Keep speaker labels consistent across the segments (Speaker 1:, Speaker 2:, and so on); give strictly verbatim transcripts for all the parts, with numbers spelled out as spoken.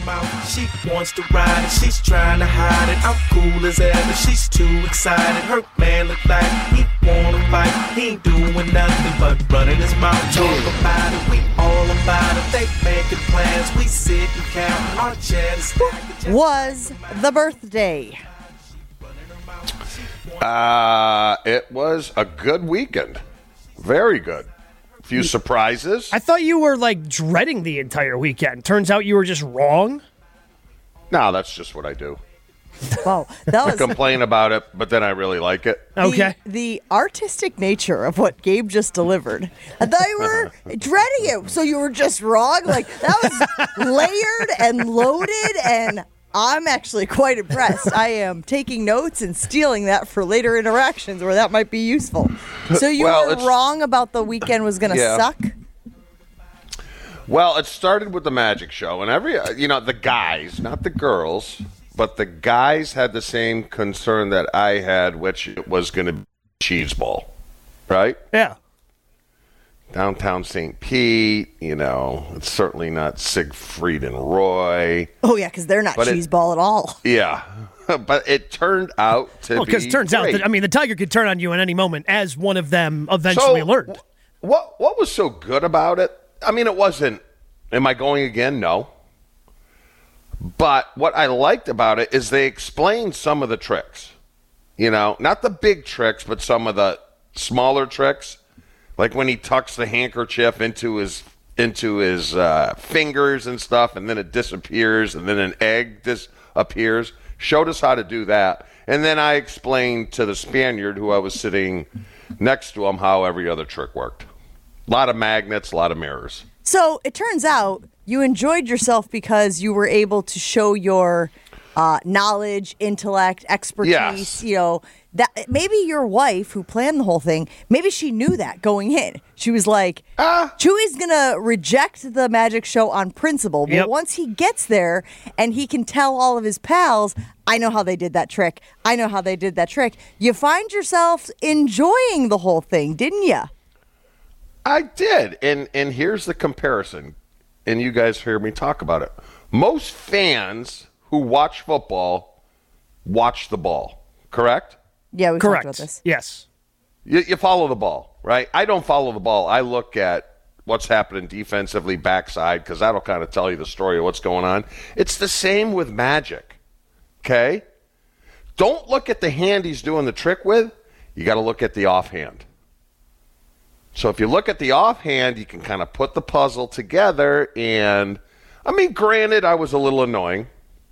Speaker 1: her mouth. She wants to ride it, she's trying to hide it. I'm cool as ever, she's too excited. Her man look like he wanna fight. He ain't doing nothing but running his mouth. Talk about it, we all about it. They making plans, we sit and count our cheddar.
Speaker 2: Was the birthday?
Speaker 3: Uh, it was a good weekend. Very good. A few surprises.
Speaker 4: I thought you were, like, dreading the entire weekend. Turns out you were just wrong.
Speaker 3: No, that's just what I do.
Speaker 2: Wow, that was
Speaker 3: I complain about it, but then I really like it.
Speaker 4: Okay.
Speaker 2: The, the artistic nature of what Gabe just delivered. I thought you were dreading it, so you were just wrong. Like, that was layered and loaded, and I'm actually quite impressed. I am taking notes and stealing that for later interactions where that might be useful. So you
Speaker 3: Well,
Speaker 2: were
Speaker 3: it's-
Speaker 2: wrong about the weekend was going to
Speaker 3: Yeah.
Speaker 2: suck?
Speaker 3: Well, it started with the magic show, and every, you know, the guys, not the girls, but the guys had the same concern that I had, which it was going to be cheese ball, right?
Speaker 4: Yeah.
Speaker 3: Downtown Saint Pete, you know, it's certainly not Siegfried and Roy.
Speaker 2: Oh, yeah, because they're not
Speaker 3: But it-
Speaker 2: cheeseball at all.
Speaker 3: Yeah, but it turned out to
Speaker 4: Well,
Speaker 3: be
Speaker 4: because it turns out
Speaker 3: great.
Speaker 4: that, I mean, the Tiger could turn on you at any moment, as one of them eventually
Speaker 3: So,
Speaker 4: learned.
Speaker 3: wh- What what was so good about it? I mean, it wasn't, am I going again? No. But what I liked about it is they explained some of the tricks. You know, not the big tricks, but some of the smaller tricks. Like when he tucks the handkerchief into his into his uh, fingers and stuff, and then it disappears, and then an egg disappears. Showed us how to do that. And then I explained to the Spaniard, who I was sitting next to him, how every other trick worked. A lot of magnets, a lot of mirrors.
Speaker 2: So it turns out you enjoyed yourself because you were able to show your uh, knowledge, intellect, expertise.
Speaker 3: Yes.
Speaker 2: You know, that maybe your wife who planned the whole thing, maybe she knew that going in. She was like,
Speaker 3: Ah.
Speaker 2: Chewy's gonna reject the magic show on principle, but
Speaker 4: Yep.
Speaker 2: once he gets there and he can tell all of his pals, I know how they did that trick. I know how they did that trick. You find yourself enjoying the whole thing, didn't you?
Speaker 3: I did. And and here's the comparison. And you guys hear me talk about it. Most fans who watch football watch the ball, correct?
Speaker 2: Yeah, we talked
Speaker 4: Correct.
Speaker 2: about this.
Speaker 4: Yes.
Speaker 3: You, you follow the ball, right? I don't follow the ball. I look at what's happening defensively backside because that'll kind of tell you the story of what's going on. It's the same with magic, okay? Don't look at the hand he's doing the trick with. You got to look at the offhand. So if you look at the offhand, you can kind of put the puzzle together. And, I mean, granted, I was a little annoying.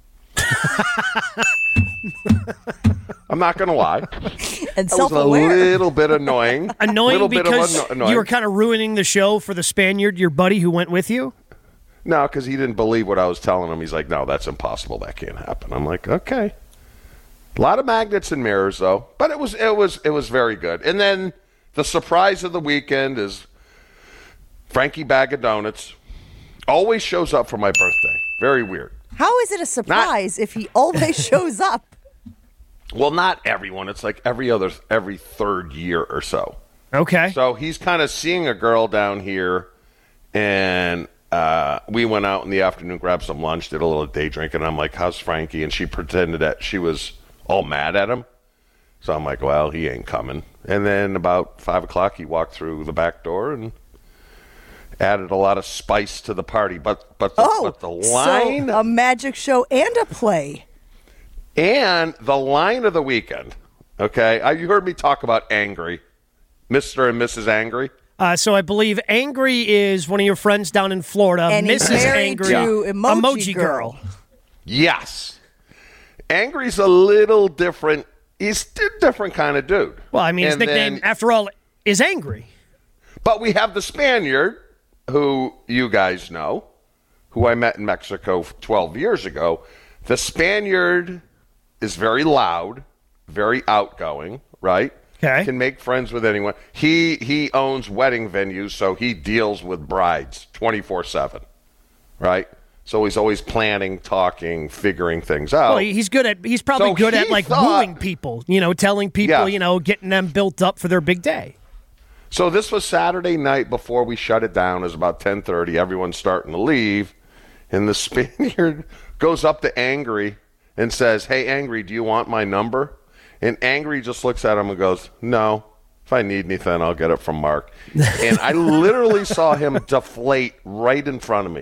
Speaker 3: I'm not going to lie.
Speaker 2: And
Speaker 3: I was a
Speaker 2: self-aware.
Speaker 3: little bit annoying.
Speaker 4: Annoying
Speaker 3: little bit of
Speaker 4: because
Speaker 3: anno- annoying.
Speaker 4: you were kind of ruining the show for the Spaniard, your buddy who went with you?
Speaker 3: No, because he didn't believe what I was telling him. He's like, no, that's impossible. That can't happen. I'm like, okay. A lot of magnets and mirrors, though. But it was it was it was very good. And then the surprise of the weekend is Frankie Bag of Donuts always shows up for my birthday. Very weird.
Speaker 2: How is it a surprise if he always shows up?
Speaker 3: Well, not everyone. It's like every other every third year or so.
Speaker 4: Okay.
Speaker 3: So he's kind of seeing a girl down here, and uh, we went out in the afternoon, grabbed some lunch, did a little day drinking. And I'm like, how's Frankie? And she pretended that she was all mad at him. So I'm like, well, he ain't coming. And then about five o'clock, he walked through the back door and added a lot of spice to the party. But but the,
Speaker 2: Oh,
Speaker 3: but the line
Speaker 2: so a magic show and a play.
Speaker 3: and the line of the weekend. Okay, I, you heard me talk about Angry, Mister and Missus Angry.
Speaker 4: Uh, so I believe Angry is one of your friends down in Florida.
Speaker 2: And he's
Speaker 4: Missus
Speaker 2: married
Speaker 4: Angry,
Speaker 2: to Emoji Girl.
Speaker 3: Yes. Angry's a little different. He's a different kind of dude.
Speaker 4: Well, I mean, his
Speaker 3: And
Speaker 4: nickname,
Speaker 3: then-
Speaker 4: after all, is Angry.
Speaker 3: But we have the Spaniard, who you guys know, who I met in Mexico twelve years ago. The Spaniard is very loud, very outgoing, right?
Speaker 4: Okay.
Speaker 3: Can make friends with anyone. He he owns wedding venues, so he deals with brides twenty-four seven, right? So he's always planning, talking, figuring things out.
Speaker 4: Well, he's good at. He's probably
Speaker 3: So
Speaker 4: good at
Speaker 3: he
Speaker 4: like
Speaker 3: thought-
Speaker 4: wooing people. You know, telling people.
Speaker 3: Yeah.
Speaker 4: You know, getting them built up for their big day.
Speaker 3: So this was Saturday night before we shut it down. It was about ten thirty. Everyone's starting to leave. And the Spaniard goes up to Angry and says, "Hey, Angry, do you want my number?" And Angry just looks at him and goes, "No. If I need anything, I'll get it from Mark." And I literally saw him deflate right in front of me.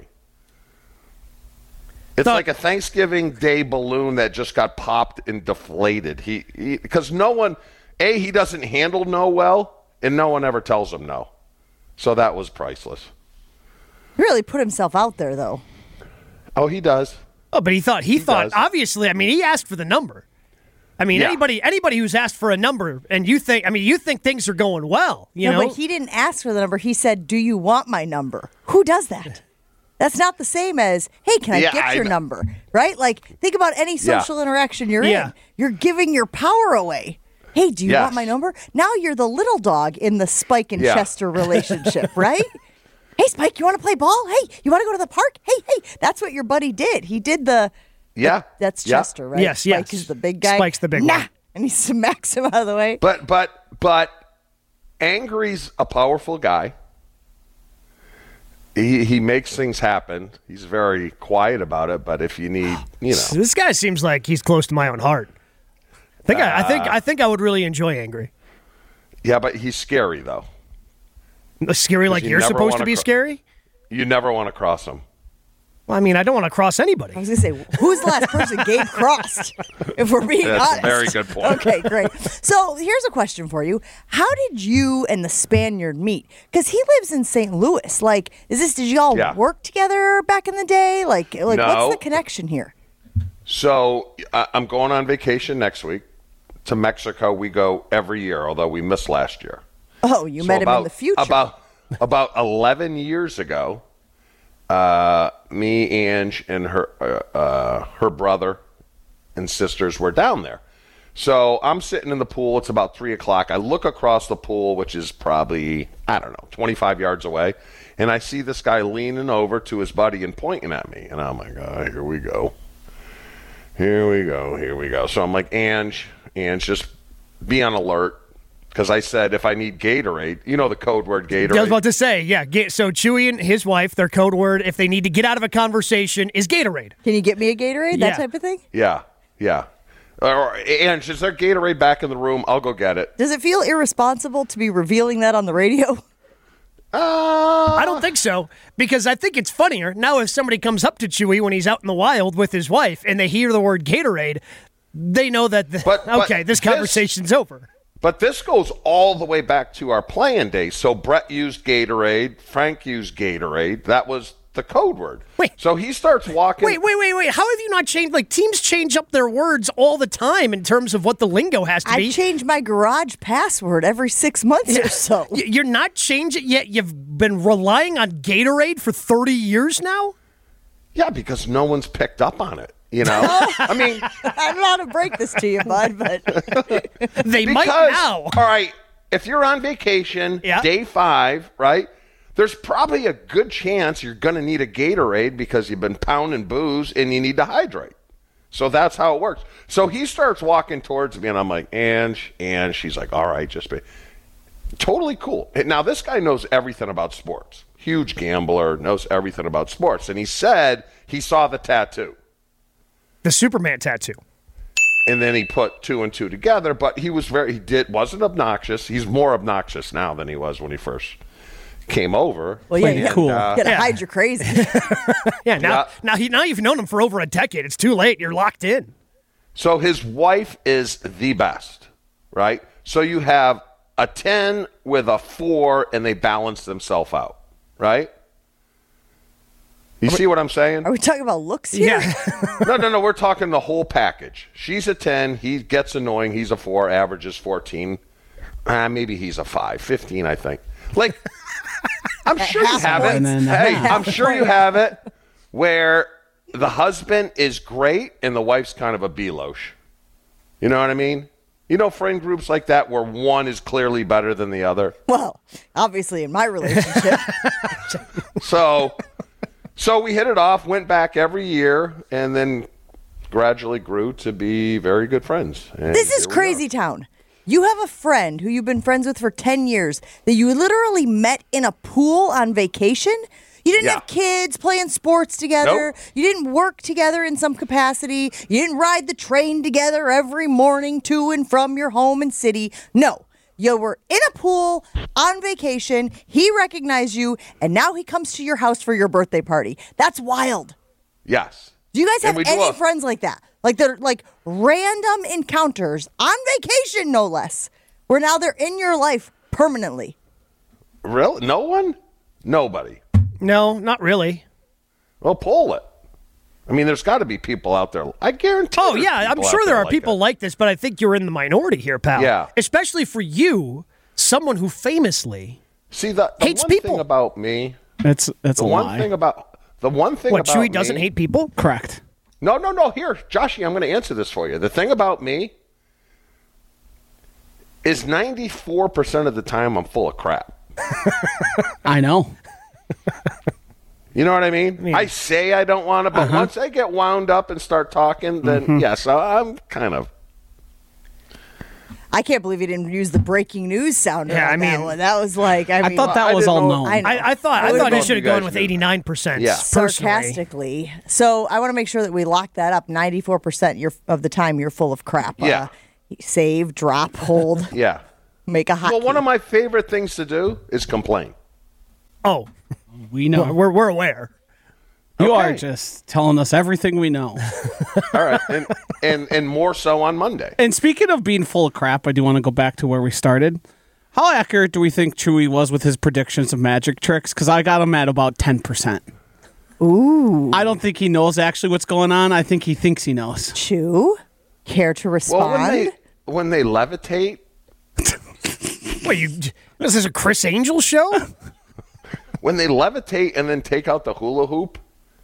Speaker 3: It's
Speaker 4: Thought-
Speaker 3: like a Thanksgiving Day balloon that just got popped and deflated. He, because no one, A, he doesn't handle no well, and no one ever tells him no. So that was priceless.
Speaker 2: Really put himself out there, though.
Speaker 3: Oh, he does.
Speaker 4: Oh, but he thought he,
Speaker 3: He
Speaker 4: thought
Speaker 3: does.
Speaker 4: obviously. I mean, he asked for the number. I mean,
Speaker 3: Yeah.
Speaker 4: anybody anybody who's asked for a number, and you think, I mean, you think things are going well. You
Speaker 2: no,
Speaker 4: know,
Speaker 2: but he didn't ask for the number. He said, "Do you want my number?" Who does that? That's not the same as, "Hey, can I
Speaker 3: Yeah,
Speaker 2: get
Speaker 3: I
Speaker 2: your
Speaker 3: kn-
Speaker 2: number?" Right? Like, think about any
Speaker 3: Yeah.
Speaker 2: social interaction you're
Speaker 4: Yeah.
Speaker 2: in. You're giving your power away. Hey, do you
Speaker 3: Yes.
Speaker 2: want my number? Now you're the little dog in the Spike and
Speaker 3: Yeah.
Speaker 2: Chester relationship, right? Hey, Spike, you want to play ball? Hey, you want to go to the park? Hey, hey. That's what your buddy did. He did the.
Speaker 3: Yeah.
Speaker 2: That's
Speaker 3: Yeah.
Speaker 2: Chester, right?
Speaker 4: Yes,
Speaker 2: Spike
Speaker 4: yes.
Speaker 2: is the big guy.
Speaker 4: Spike's the big
Speaker 2: nah.
Speaker 4: one.
Speaker 2: And he smacks him out of the way.
Speaker 3: But, but, but Angry's a powerful guy. He, he makes things happen. He's very quiet about it, but if you need, you know.
Speaker 4: this guy seems like he's close to my own heart. I think I, I think I think I would really enjoy Angry.
Speaker 3: Yeah, but he's scary, though.
Speaker 4: Scary like
Speaker 3: you
Speaker 4: you're
Speaker 3: never
Speaker 4: supposed to
Speaker 3: wanna
Speaker 4: be
Speaker 3: cr-
Speaker 4: scary?
Speaker 3: You never want to cross him.
Speaker 4: Well, I mean, I don't want to cross anybody.
Speaker 2: I was going to say, who's the last person Gabe crossed, if we're being
Speaker 3: That's a
Speaker 2: honest?
Speaker 3: very good point.
Speaker 2: Okay, great. So here's a question for you. How did you and the Spaniard meet? Because he lives in Saint Louis. Like, is this, did you all
Speaker 3: Yeah.
Speaker 2: work together back in the day? Like, like
Speaker 3: No.
Speaker 2: what's the connection here?
Speaker 3: So uh, I'm going on vacation next week to Mexico. We go every year, although we missed last year.
Speaker 2: Oh, you
Speaker 3: So
Speaker 2: met him
Speaker 3: about,
Speaker 2: in the future.
Speaker 3: About about eleven years ago, uh, me, Ange, and her uh, uh, her brother and sisters were down there. So I'm sitting in the pool. It's about three o'clock. I look across the pool, which is probably, I don't know, twenty-five yards away, and I see this guy leaning over to his buddy and pointing at me. And I'm like, oh, here we go. Here we go. Here we go. So I'm like, Ange, Ange, just be on alert. Because I said, if I need Gatorade, you know the code word Gatorade.
Speaker 4: I was about to say, yeah. Ga- so Chewy and his wife, their code word, if they need to get out of a conversation, is Gatorade.
Speaker 2: Can you get me a Gatorade? That
Speaker 4: Yeah.
Speaker 2: type of thing?
Speaker 3: Yeah, yeah. Or, Ange, is there Gatorade back in the room? I'll go get it.
Speaker 2: Does it feel irresponsible to be revealing that on the radio?
Speaker 3: Uh,
Speaker 4: I don't think so, because I think it's funnier now if somebody comes up to Chewy when he's out in the wild with his wife and they hear the word Gatorade, they know that, the,
Speaker 3: But- but
Speaker 4: okay, this
Speaker 3: this-
Speaker 4: conversation's over.
Speaker 3: But this goes all the way back to our playing days. So Brett used Gatorade. Frank used Gatorade. That was the code word.
Speaker 4: Wait.
Speaker 3: So he starts walking.
Speaker 4: Wait, wait, wait, wait. How have you not changed? Like, teams change up their words all the time in terms of what the lingo has to
Speaker 2: I
Speaker 4: be.
Speaker 2: change my garage password every six months or so.
Speaker 4: Y- You're not changing yet. You've been relying on Gatorade for thirty years now?
Speaker 3: Yeah, because no one's picked up on it. You know? I mean,
Speaker 2: I don't know how to break this to you, bud, but
Speaker 4: They might
Speaker 3: because,
Speaker 4: now.
Speaker 3: all right, if you're on vacation,
Speaker 4: Yeah.
Speaker 3: day five, right? There's probably a good chance you're going to need a Gatorade because you've been pounding booze and you need to hydrate. So that's how it works. So he starts walking towards me, and I'm like, Ange, and she's like, all right, just be. Totally cool. And now, this guy knows everything about sports. Huge gambler, knows everything about sports. And he said he saw the tattoo.
Speaker 4: The Superman tattoo.
Speaker 3: And then he put two and two together, but he was very, he did, wasn't obnoxious. He's more obnoxious now than he was when he first came over.
Speaker 2: well, yeah,
Speaker 4: Playing
Speaker 2: you
Speaker 4: cool.
Speaker 2: gotta, gotta
Speaker 4: Yeah.
Speaker 2: hide your crazy.
Speaker 4: Yeah, now,
Speaker 3: Yeah.
Speaker 4: now, he, now you've known him for over a decade. It's too late. You're locked in.
Speaker 3: So his wife is the best, right? So you have a ten with a four, and they balance themselves out, right? You see what I'm saying?
Speaker 2: Are we talking about looks here?
Speaker 4: Yeah.
Speaker 3: No, no, no. We're talking the whole package. She's a ten. He gets annoying. He's a four. Averages fourteen. Ah, maybe he's a five. fifteen, I think. Like, I'm sure you
Speaker 2: half
Speaker 3: have
Speaker 2: a
Speaker 3: it.
Speaker 2: point.
Speaker 5: And a
Speaker 3: Hey,
Speaker 5: half.
Speaker 3: I'm sure you have it where the husband is great and the wife's kind of a belosh. You know what I mean? You know, friend groups like that where one is clearly better than the other.
Speaker 2: Well, obviously in my relationship.
Speaker 3: So, so we hit it off, went back every year, and then gradually grew to be very good friends. And
Speaker 2: This is
Speaker 3: here we
Speaker 2: crazy
Speaker 3: are.
Speaker 2: town. You have a friend who you've been friends with for ten years that you literally met in a pool on vacation. You didn't
Speaker 3: Yeah.
Speaker 2: have kids playing sports together.
Speaker 3: Nope.
Speaker 2: You didn't work together in some capacity. You didn't ride the train together every morning to and from your home and city. No. You were in a pool on vacation. He recognized you, and now he comes to your house for your birthday party. That's wild.
Speaker 3: Yes.
Speaker 2: Do you guys
Speaker 3: And
Speaker 2: have
Speaker 3: we do
Speaker 2: any
Speaker 3: a-
Speaker 2: friends like that? Like they're like random encounters on vacation, no less, where now they're in your life permanently.
Speaker 3: Really? No one? Nobody.
Speaker 4: No, not really.
Speaker 3: Well, poll it. I mean, there's got to be people out there. I guarantee.
Speaker 4: Oh,
Speaker 3: there's
Speaker 4: yeah. I'm
Speaker 3: people
Speaker 4: sure
Speaker 3: out
Speaker 4: there
Speaker 3: there
Speaker 4: are
Speaker 3: like
Speaker 4: people
Speaker 3: that.
Speaker 4: like this, but I think you're in the minority here, pal.
Speaker 3: Yeah.
Speaker 4: Especially for you, someone who famously
Speaker 3: See, the, the
Speaker 4: hates
Speaker 3: one
Speaker 4: people.
Speaker 3: thing about me,
Speaker 5: That's that's
Speaker 3: the
Speaker 5: a
Speaker 3: one
Speaker 5: lie.
Speaker 3: thing about the one thing
Speaker 4: What,
Speaker 3: about
Speaker 4: Chewy doesn't
Speaker 3: me-
Speaker 4: hate people?
Speaker 5: Correct.
Speaker 3: No, no, no. Here, Joshy, I'm going to answer this for you. The thing about me is ninety-four percent of the time I'm full of crap.
Speaker 5: I know.
Speaker 3: You know what I mean? I say I don't want to, but
Speaker 5: Uh-huh.
Speaker 3: once I get wound up and start talking, then
Speaker 5: Mm-hmm.
Speaker 3: yes, I- I'm kind of.
Speaker 2: I can't believe you didn't use the breaking news sounder.
Speaker 4: Yeah,
Speaker 2: on
Speaker 4: I
Speaker 2: that
Speaker 4: mean-
Speaker 2: one. That was like I,
Speaker 5: I
Speaker 2: mean,
Speaker 5: thought that
Speaker 3: I
Speaker 5: was
Speaker 3: didn't
Speaker 5: all
Speaker 3: know-
Speaker 5: known.
Speaker 2: I know.
Speaker 4: I, I thought
Speaker 2: I
Speaker 4: I
Speaker 2: would've
Speaker 4: thought he
Speaker 2: gone-
Speaker 4: should have
Speaker 3: You guys
Speaker 4: gone with
Speaker 3: knew.
Speaker 4: eighty-nine percent.
Speaker 3: Yeah.
Speaker 4: Personally.
Speaker 2: sarcastically. So I want to make sure that we lock that up. Ninety-four percent of the time you're full of crap.
Speaker 3: Yeah.
Speaker 2: Uh, save, drop, hold,
Speaker 3: Yeah.
Speaker 2: make a hot.
Speaker 3: Well, one of my favorite things to do is complain.
Speaker 4: Oh,
Speaker 5: We know.
Speaker 4: we're, we're aware.
Speaker 5: You are
Speaker 3: Okay.
Speaker 5: just telling us everything we know.
Speaker 3: All right, and and and more so on Monday.
Speaker 5: And speaking of being full of crap, I do want to go back to where we started. How accurate do we think Chewy was with his predictions of magic tricks? Because I got him at about ten percent.
Speaker 2: Ooh.
Speaker 5: I don't think he knows actually what's going on. I think he thinks he knows.
Speaker 2: Chew. Care to respond?
Speaker 3: Well, when they when they levitate,
Speaker 4: What, you, this is a Chris Angel show?
Speaker 3: when they levitate and then take out the hula hoop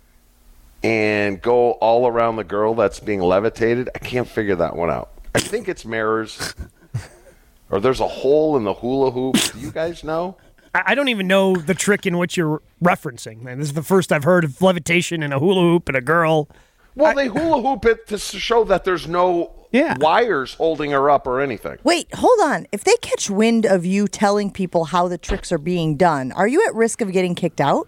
Speaker 3: and go all around the girl that's being levitated, I can't figure that one out. I think it's mirrors, or there's a hole in the hula hoop. Do you guys know?
Speaker 4: I I don't even know the trick in which you're referencing, man. This is the first I've heard of levitation and a hula hoop and a girl.
Speaker 3: Well, they hula hoop it to show that there's no
Speaker 5: Yeah.
Speaker 3: wires holding her up or anything.
Speaker 2: Wait, hold on. If they catch wind of you telling people how the tricks are being done, are you at risk of getting kicked out?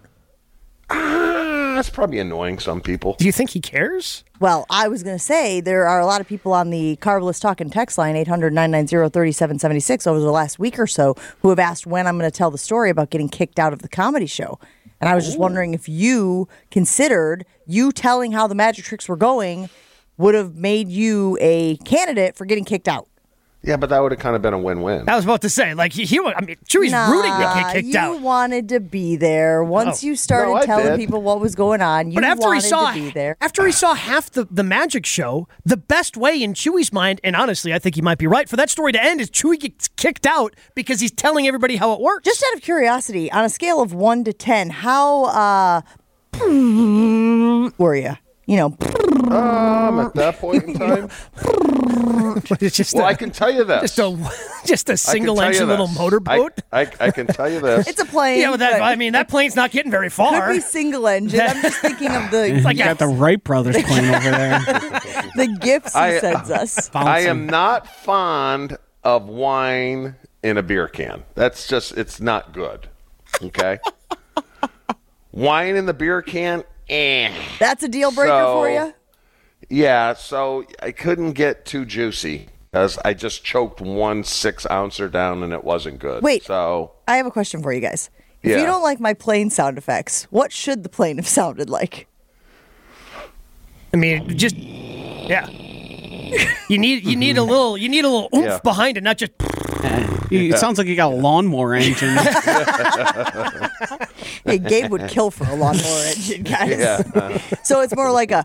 Speaker 3: Ah, that's probably annoying some people.
Speaker 4: Do you think he cares?
Speaker 2: Well, I was going to say there are a lot of people on the Carvelous Talk and text line, eight hundred, nine nine zero, three seven seven six, over the last week or so, who have asked when I'm going to tell the story about getting kicked out of the comedy show. And I was just wondering if you considered you telling how the magic tricks were going would have made you a candidate for getting kicked out.
Speaker 3: Yeah, but that would have kind of been a win-win.
Speaker 4: I was about to say, like, he, he I mean, Chewy's
Speaker 2: Nah,
Speaker 4: rooting to get kicked
Speaker 2: you
Speaker 4: out.
Speaker 2: wanted to be there. Once
Speaker 4: Oh.
Speaker 2: you started
Speaker 3: No, I
Speaker 2: telling
Speaker 3: did.
Speaker 2: people what was going on, you
Speaker 4: But after
Speaker 2: wanted
Speaker 4: he saw
Speaker 2: to be there.
Speaker 4: after he saw half the, the magic show, the best way in Chewy's mind, and honestly, I think he might be right, for that story to end is Chewy gets kicked out because he's telling everybody how it works.
Speaker 2: Just out of curiosity, on a scale of one to ten, how uh, were you? You know,
Speaker 3: Um, at that point in time,
Speaker 4: it's just
Speaker 3: well,
Speaker 4: a,
Speaker 3: I can tell you this.
Speaker 4: just a just a
Speaker 3: I can
Speaker 4: single
Speaker 3: tell you
Speaker 4: engine little
Speaker 3: this.
Speaker 4: motorboat.
Speaker 3: I, I, I can tell you this.
Speaker 2: it's a plane.
Speaker 4: Yeah, well, that,
Speaker 2: but
Speaker 4: I mean, that plane's not getting very
Speaker 2: could
Speaker 4: far.
Speaker 2: be single engine. I'm just thinking of the
Speaker 4: like
Speaker 5: you
Speaker 4: a-
Speaker 5: got the Wright brothers playing over there.
Speaker 2: the gifts he
Speaker 3: I-
Speaker 2: sends us.
Speaker 3: I am not fond of wine in a beer can. That's just, it's not good. Okay? Wine in the beer can, eh.
Speaker 2: That's a deal breaker
Speaker 3: So-
Speaker 2: for you.
Speaker 3: Yeah, so I couldn't get too juicy because I just choked one six ouncer down and it wasn't good.
Speaker 2: Wait.
Speaker 3: So,
Speaker 2: I have a question for you guys. If
Speaker 3: Yeah.
Speaker 2: you don't like my plane sound effects, what should the plane have sounded like?
Speaker 4: I mean, just yeah. You need you need a little you need a little oomph
Speaker 3: Yeah.
Speaker 4: behind it, not just.
Speaker 5: He- It sounds like you got a lawnmower engine.
Speaker 2: Hey, Gabe would kill for a lawnmower engine, guys.
Speaker 3: yeah.
Speaker 2: So it's more like a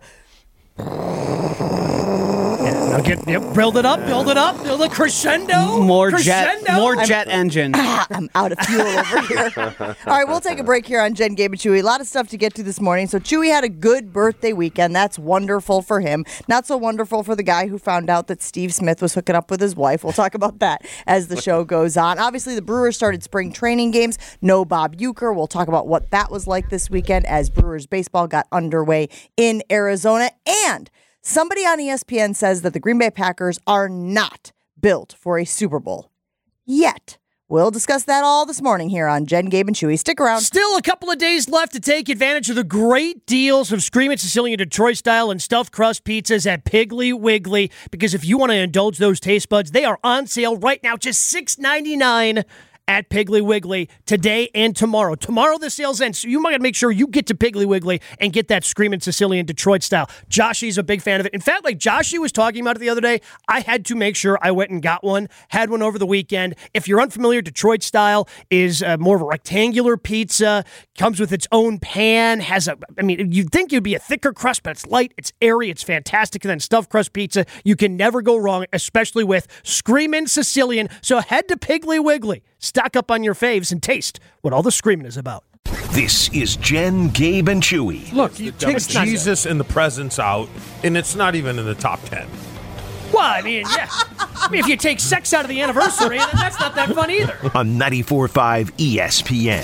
Speaker 4: Now get yep, build it up, build it up, build a crescendo.
Speaker 5: More jet,
Speaker 4: crescendo.
Speaker 5: more jet engine.
Speaker 2: I'm out of fuel over here. All right, we'll take a break here on Jen, Gabe, and Chewy. A lot of stuff to get to this morning. So Chewy had a good birthday weekend. That's wonderful for him. Not so wonderful for the guy who found out that Steve Smith was hooking up with his wife. We'll talk about that as the show goes on. Obviously, the Brewers started spring training games. No Bob Uecker. We'll talk about what that was like this weekend as Brewers baseball got underway in Arizona. And somebody on E S P N says that the Green Bay Packers are not built for a Super Bowl yet. We'll discuss that all this morning here on Jen, Gabe, and Chewy. Stick around.
Speaker 4: Still a couple of days left to take advantage of the great deals of Screamin' Sicilian Detroit style and stuffed crust pizzas at Piggly Wiggly. Because if you want to indulge those taste buds, they are on sale right now, just six ninety-nine at Piggly Wiggly today and tomorrow. Tomorrow the sales end, so you might make sure you get to Piggly Wiggly and get that Screamin' Sicilian Detroit style. Joshy's a big fan of it. In fact, like Joshy was talking about it the other day, I had to make sure I went and got one, had one over the weekend. If you're unfamiliar, Detroit style is uh, more of a rectangular pizza, comes with its own pan, has a, I mean, you'd think it'd be a thicker crust, but it's light, it's airy, it's fantastic. And then stuffed crust pizza, you can never go wrong, especially with Screamin' Sicilian. So head to Piggly Wiggly. Stock up on your faves and taste what all the screaming is about.
Speaker 6: This is Jen, Gabe, and Chewy.
Speaker 7: Look, you take Jesus and the presents out, and it's not even in the top ten.
Speaker 4: Well, I mean, yeah. I mean, if you take sex out of the anniversary, then that's not that fun either.
Speaker 6: On ninety-four point five E S P N.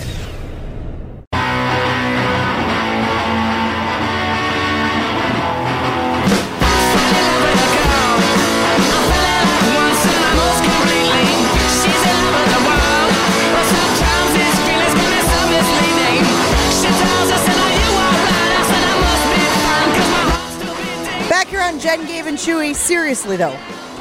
Speaker 2: Jen, Gabe, and Chewy, seriously though,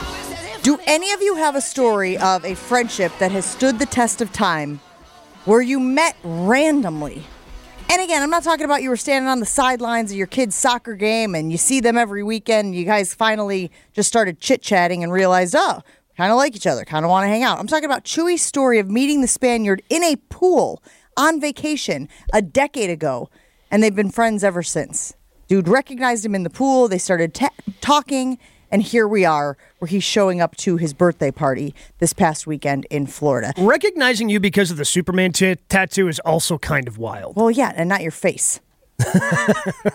Speaker 2: do any of you have a story of a friendship that has stood the test of time where you met randomly? And again, I'm not talking about you were standing on the sidelines of your kid's soccer game and you see them every weekend and you guys finally just started chit-chatting and realized, oh, kind of like each other, kind of want to hang out. I'm talking about Chewy's story of meeting the Spaniard in a pool on vacation a decade ago, and they've been friends ever since. Dude recognized him in the pool. They started ta- talking, and here we are, where he's showing up to his birthday party this past weekend in Florida.
Speaker 4: Recognizing you because of the Superman t- tattoo is also kind of wild.
Speaker 2: Well, yeah, and not your face.
Speaker 3: Uh,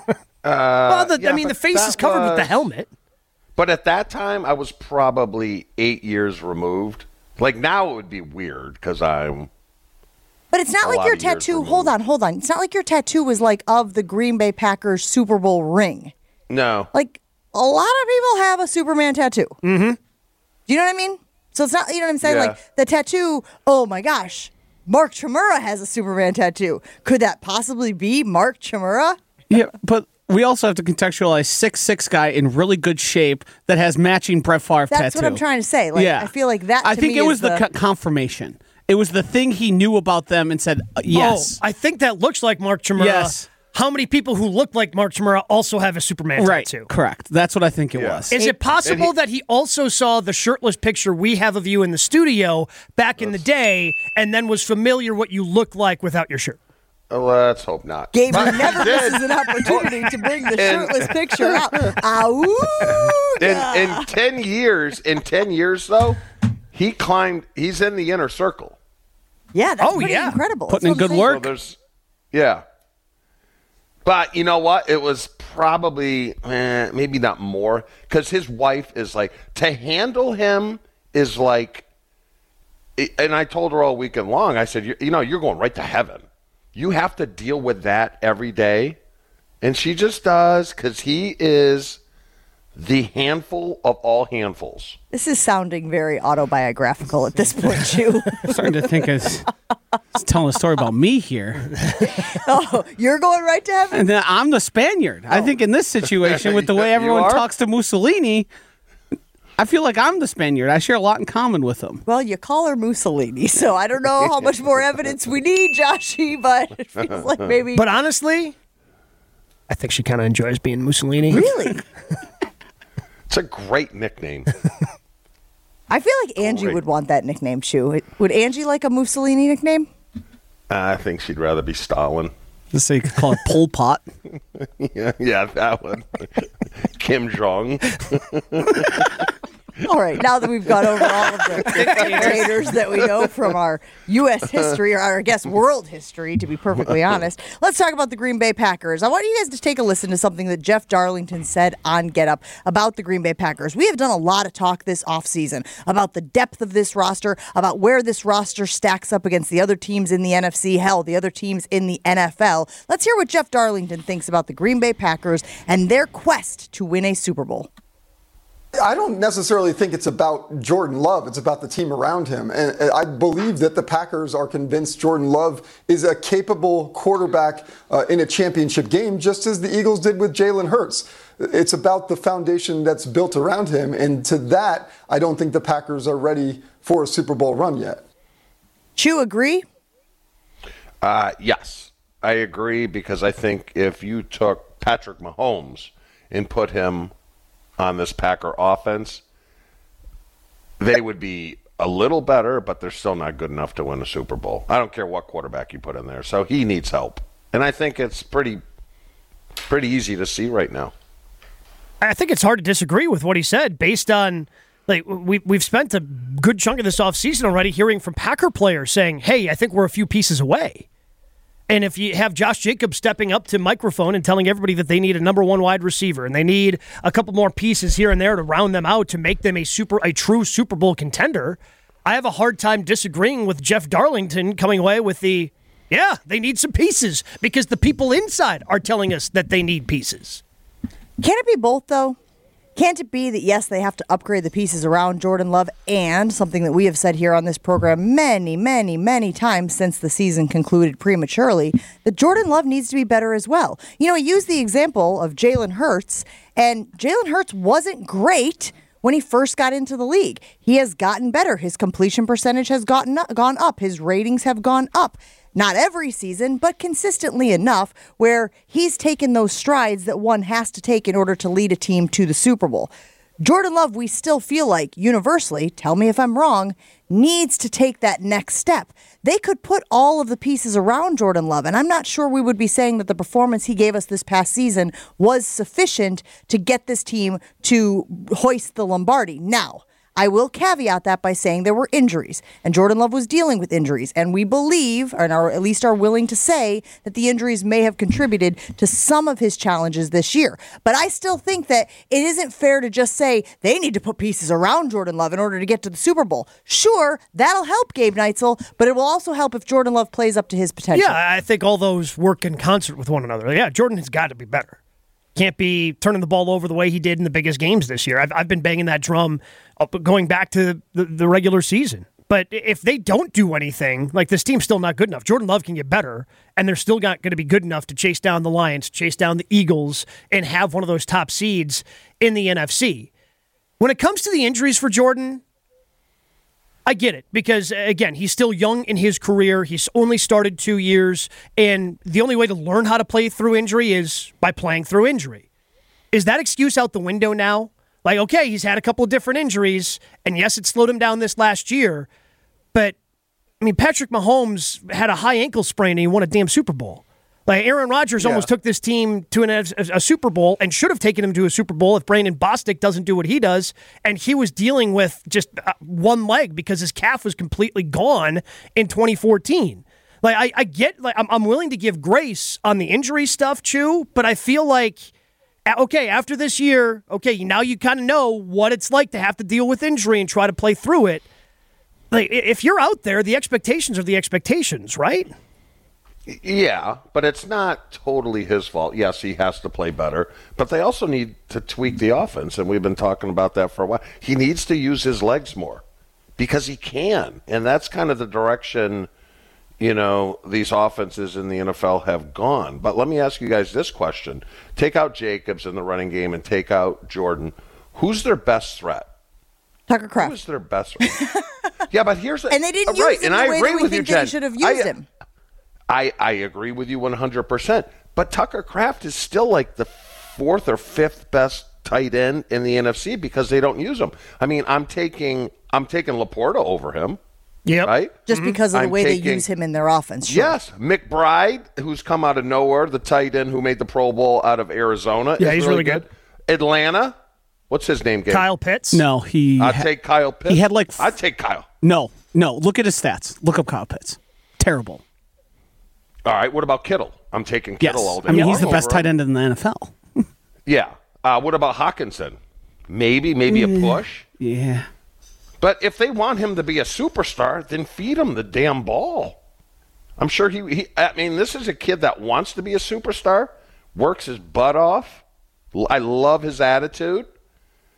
Speaker 4: well, the,
Speaker 3: yeah,
Speaker 4: I mean, the
Speaker 3: but
Speaker 4: face
Speaker 3: that
Speaker 4: is covered with the
Speaker 3: was-
Speaker 4: helmet.
Speaker 3: But at that time, I was probably eight years removed. Like now, it would be weird because I'm.
Speaker 2: But it's not
Speaker 3: A
Speaker 2: like
Speaker 3: lot
Speaker 2: your
Speaker 3: of years
Speaker 2: tattoo,
Speaker 3: removed.
Speaker 2: hold on, hold on. It's not like your tattoo was like of the Green Bay Packers Super Bowl ring.
Speaker 3: No.
Speaker 2: Like, a lot of people have a Superman tattoo. Mm-hmm. Do you know what I mean? So it's not, you know what I'm saying?
Speaker 3: Yeah.
Speaker 2: Like, the tattoo, oh my gosh, Mark Chmura has a Superman tattoo. Could that possibly be Mark Chmura?
Speaker 5: Yeah, but we also have to contextualize six six guy in really good shape that has matching Brett Favre
Speaker 2: That's
Speaker 5: tattoo.
Speaker 2: what I'm trying to say. Like,
Speaker 5: yeah.
Speaker 2: I feel like that,
Speaker 5: I
Speaker 2: to
Speaker 5: think
Speaker 2: me,
Speaker 5: it
Speaker 2: is
Speaker 5: was the,
Speaker 2: the
Speaker 5: co- confirmation. It was the thing he knew about them and said, uh, yes.
Speaker 4: Oh, I think that looks like Mark Chmura.
Speaker 5: Yes.
Speaker 4: How many people who look like Mark Chmura also have a Superman
Speaker 5: right,
Speaker 4: tattoo?
Speaker 5: correct. That's what I think it
Speaker 3: Yeah.
Speaker 5: was.
Speaker 4: Is it possible
Speaker 3: and he-
Speaker 4: that he also saw the shirtless picture we have of you in the studio back in the day and then was familiar what you look like without your shirt?
Speaker 3: Uh, Let's hope not.
Speaker 2: Gabe
Speaker 3: But
Speaker 2: never
Speaker 3: he did.
Speaker 2: misses an opportunity to bring the shirtless picture out. Ow!
Speaker 3: In, in ten years, in ten years though, he climbed. He's in the inner circle.
Speaker 2: Yeah, that's
Speaker 4: Oh,
Speaker 2: pretty
Speaker 4: yeah.
Speaker 2: incredible.
Speaker 5: Putting
Speaker 2: That's
Speaker 5: in
Speaker 2: what
Speaker 5: good
Speaker 2: I'm saying.
Speaker 5: work.
Speaker 3: So there's, yeah. But you know what? It was probably eh, maybe not more because his wife is like to handle him is like. And I told her all weekend long. I said, you, you know, you're going right to heaven. You have to deal with that every day, and she just does because he is the handful of all handfuls.
Speaker 2: This is sounding very autobiographical at this point, Chew.
Speaker 5: I'm starting to think it's, it's telling a story about me here.
Speaker 2: Oh, you're going right to heaven?
Speaker 5: And then I'm the Spaniard. I think in this situation, with the way
Speaker 3: You
Speaker 5: everyone
Speaker 3: are?
Speaker 5: talks to Mussolini, I feel like I'm the Spaniard. I share a lot in common with him.
Speaker 2: Well, you call her Mussolini, so I don't know how much more evidence we need, Joshy, but it feels like maybe.
Speaker 4: But honestly, I think she kind of enjoys being Mussolini.
Speaker 2: Really?
Speaker 3: It's a great nickname.
Speaker 2: I feel like Angie
Speaker 3: Great.
Speaker 2: would want that nickname, Chew. Would Angie like a Mussolini nickname?
Speaker 3: I think she'd rather be Stalin.
Speaker 5: Just so you could call it Pol Pot.
Speaker 3: Yeah, yeah, that one. Kim Jong.
Speaker 2: All right, now that we've gone over all of the dictators that we know from our U S history, or I guess world history, to be perfectly honest, let's talk about the Green Bay Packers. I want you guys to take a listen to something that Jeff Darlington said on Get Up about the Green Bay Packers. We have done a lot of talk this offseason about the depth of this roster, about where this roster stacks up against the other teams in the N F C, hell, the other teams in the N F L. Let's hear what Jeff Darlington thinks about the Green Bay Packers and their quest to win a Super Bowl.
Speaker 8: I don't necessarily think it's about Jordan Love. It's about the team around him. And I believe that the Packers are convinced Jordan Love is a capable quarterback uh, in a championship game, just as the Eagles did with Jalen Hurts. It's about the foundation that's built around him. And to that, I don't think the Packers are ready for a Super Bowl run yet.
Speaker 2: Chew, agree?
Speaker 3: Uh, yes, I agree, because I think if you took Patrick Mahomes and put him on this Packer offense, they would be a little better, but they're still not good enough to win a Super Bowl. I don't care what quarterback you put in there. So he needs help. And I think it's pretty pretty easy to see right now.
Speaker 4: I think it's hard to disagree with what he said based on, like, we, we've spent a good chunk of this offseason already hearing from Packer players saying, hey, I think we're a few pieces away. And if you have Josh Jacobs stepping up to microphone and telling everybody that they need a number one wide receiver and they need a couple more pieces here and there to round them out to make them a super, a true Super Bowl contender, I have a hard time disagreeing with Jeff Darlington coming away with the, yeah, they need some pieces because the people inside are telling us that they need pieces.
Speaker 2: Can it be both, though? Can't it be that, yes, they have to upgrade the pieces around Jordan Love, and something that we have said here on this program many, many, many times since the season concluded prematurely, that Jordan Love needs to be better as well. You know, I used the example of Jalen Hurts, and Jalen Hurts wasn't great when he first got into the league. He has gotten better. His completion percentage has gotten up, gone up. His ratings have gone up. Not every season, but consistently enough where he's taken those strides that one has to take in order to lead a team to the Super Bowl. Jordan Love, we still feel like, universally, tell me if I'm wrong, needs to take that next step. They could put all of the pieces around Jordan Love, and I'm not sure we would be saying that the performance he gave us this past season was sufficient to get this team to hoist the Lombardi. Now, I will caveat that by saying there were injuries, and Jordan Love was dealing with injuries, and we believe, or at least are willing to say, that the injuries may have contributed to some of his challenges this year. But I still think that it isn't fair to just say they need to put pieces around Jordan Love in order to get to the Super Bowl. Sure, that'll help Gabe Neitzel, but it will also help if Jordan Love plays up to his potential.
Speaker 4: Yeah, I think all those work in concert with one another. Yeah, Jordan has got to be better. Can't be turning the ball over the way he did in the biggest games this year. I've, I've been banging that drum up, going back to the, the regular season. But if they don't do anything, like, this team's still not good enough. Jordan Love can get better, and they're still not going to be good enough to chase down the Lions, chase down the Eagles, and have one of those top seeds in the N F C. When it comes to the injuries for Jordan, I get it, because, again, he's still young in his career. He's only started two years, and the only way to learn how to play through injury is by playing through injury. Is that excuse out the window now? Like, okay, he's had a couple of different injuries, and yes, it slowed him down this last year, but, I mean, Patrick Mahomes had a high ankle sprain and he won a damn Super Bowl. Like, Aaron Rodgers yeah. almost took this team to an, a, a Super Bowl and should have taken him to a Super Bowl if Brandon Bostic doesn't do what he does. And he was dealing with just uh, one leg because his calf was completely gone in twenty fourteen. Like, I, I get, like, I'm, I'm willing to give grace on the injury stuff, Chew, but I feel like, okay, after this year, okay, now you kind of know what it's like to have to deal with injury and try to play through it. Like, if you're out there, the expectations are the expectations, right?
Speaker 3: Yeah, but it's not totally his fault. Yes, he has to play better, but they also need to tweak the offense, and we've been talking about that for a while. He needs to use his legs more because he can, and that's kind of the direction, you know, these offenses in the N F L have gone. But let me ask you guys this question. Take out Jacobs in the running game and take out Jordan. Who's their best threat?
Speaker 2: Tucker Kraft.
Speaker 3: Who's their best threat? Yeah, but here's a,
Speaker 2: and they didn't
Speaker 3: uh, right,
Speaker 2: use him
Speaker 3: and
Speaker 2: the
Speaker 3: I
Speaker 2: way
Speaker 3: agree
Speaker 2: that we
Speaker 3: with
Speaker 2: think
Speaker 3: you,
Speaker 2: they
Speaker 3: Jen.
Speaker 2: should have used
Speaker 3: I,
Speaker 2: him.
Speaker 3: I, I agree with you one hundred percent. But Tucker Kraft is still like the fourth or fifth best tight end in the N F C because they don't use him. I mean, I'm taking I'm taking Laporta over him.
Speaker 4: Yeah,
Speaker 3: right.
Speaker 2: Just mm-hmm. because of the
Speaker 3: I'm
Speaker 2: way
Speaker 3: taking,
Speaker 2: they use him in their offense. Sure.
Speaker 3: Yes, McBride, who's come out of nowhere, the tight end who made the Pro Bowl out of Arizona.
Speaker 4: Yeah,
Speaker 3: is
Speaker 4: he's
Speaker 3: really,
Speaker 4: really
Speaker 3: good. good. Atlanta, what's his name? Gabe?
Speaker 4: Kyle Pitts.
Speaker 5: No, he.
Speaker 3: I'd
Speaker 5: ha-
Speaker 3: take Kyle Pitts.
Speaker 5: He had like. F-
Speaker 3: I'd take Kyle.
Speaker 5: No, no. Look at his stats. Look up Kyle Pitts. Terrible.
Speaker 3: All right. What about Kittle? I'm taking Kittle
Speaker 5: yes.
Speaker 3: all day.
Speaker 5: I mean, he's the
Speaker 3: over
Speaker 5: best
Speaker 3: him.
Speaker 5: tight end in the N F L.
Speaker 3: Yeah. Uh, what about Hawkinson? Maybe, maybe a push.
Speaker 5: Yeah.
Speaker 3: But if they want him to be a superstar, then feed him the damn ball. I'm sure he, he I mean, this is a kid that wants to be a superstar, works his butt off. I love his attitude.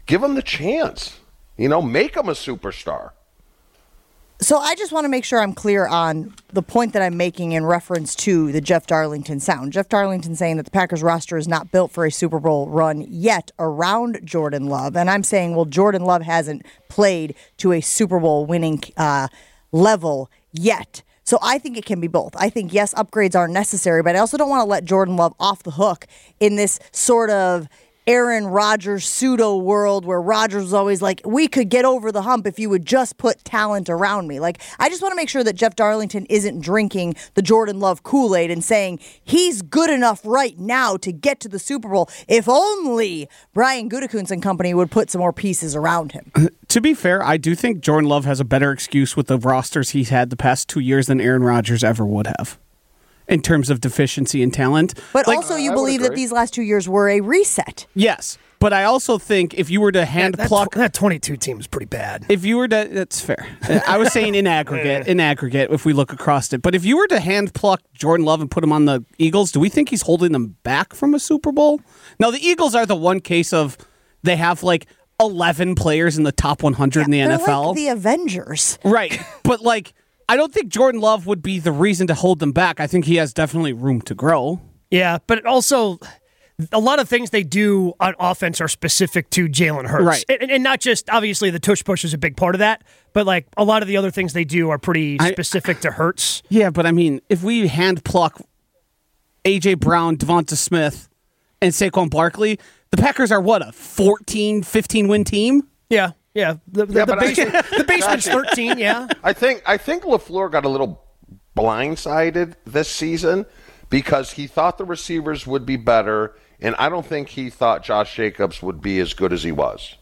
Speaker 3: Give him the chance. You know, make him a superstar.
Speaker 2: So I just want to make sure I'm clear on the point that I'm making in reference to the Jeff Darlington sound. Jeff Darlington saying that the Packers roster is not built for a Super Bowl run yet around Jordan Love. And I'm saying, well, Jordan Love hasn't played to a Super Bowl winning uh, level yet. So I think it can be both. I think, yes, upgrades are necessary, but I also don't want to let Jordan Love off the hook in this sort of Aaron Rodgers pseudo world where Rodgers was always like, we could get over the hump if you would just put talent around me. Like, I just want to make sure that Jeff Darlington isn't drinking the Jordan Love Kool-Aid and saying he's good enough right now to get to the Super Bowl. If only Brian Gutekunst and company would put some more pieces around him.
Speaker 5: To be fair, I do think Jordan Love has a better excuse with the rosters he's had the past two years than Aaron Rodgers ever would have in terms of deficiency and talent.
Speaker 2: But
Speaker 5: like,
Speaker 2: also you
Speaker 3: I
Speaker 2: believe that these last two years were a reset.
Speaker 5: Yes. But I also think if you were to hand
Speaker 4: that,
Speaker 5: pluck...
Speaker 4: That twenty-two team is pretty bad.
Speaker 5: If you were to... That's fair. I was saying in aggregate, in aggregate, if we look across it. But if you were to hand pluck Jordan Love and put him on the Eagles, do we think he's holding them back from a Super Bowl? Now, the Eagles are the one case of they have like eleven players in the top one hundred
Speaker 2: Yeah,
Speaker 5: in the
Speaker 2: they're
Speaker 5: N F L.
Speaker 2: like the Avengers.
Speaker 5: Right. But like... I don't think Jordan Love would be the reason to hold them back. I think he has definitely room to grow.
Speaker 4: Yeah, but also a lot of things they do on offense are specific to Jalen Hurts.
Speaker 5: Right.
Speaker 4: And, and not just, obviously, the tush push is a big part of that, but like a lot of the other things they do are pretty
Speaker 5: I,
Speaker 4: specific to Hurts.
Speaker 5: Yeah, but I mean, if we hand pluck A J. Brown, Devonta Smith, and Saquon Barkley, the Packers are what, a fourteen, fifteen win team?
Speaker 4: Yeah. Yeah, the, the,
Speaker 3: Yeah,
Speaker 4: the,
Speaker 3: but I-
Speaker 4: basement, the basement's thirteen, yeah.
Speaker 3: I think I think LaFleur got a little blindsided this season because he thought the receivers would be better, and I don't think he thought Josh Jacobs would be as good as he was.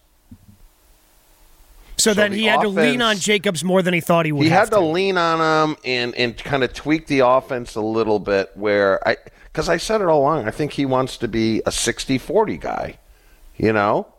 Speaker 4: So,
Speaker 3: So
Speaker 4: then
Speaker 3: the
Speaker 4: he had to lean on
Speaker 3: offense-
Speaker 4: Jacobs more than he thought he would
Speaker 3: He
Speaker 4: have
Speaker 3: had to lean on him and, and kind of tweak the offense a little bit where I because I said it all along, I think he wants to be a sixty forty guy, you know?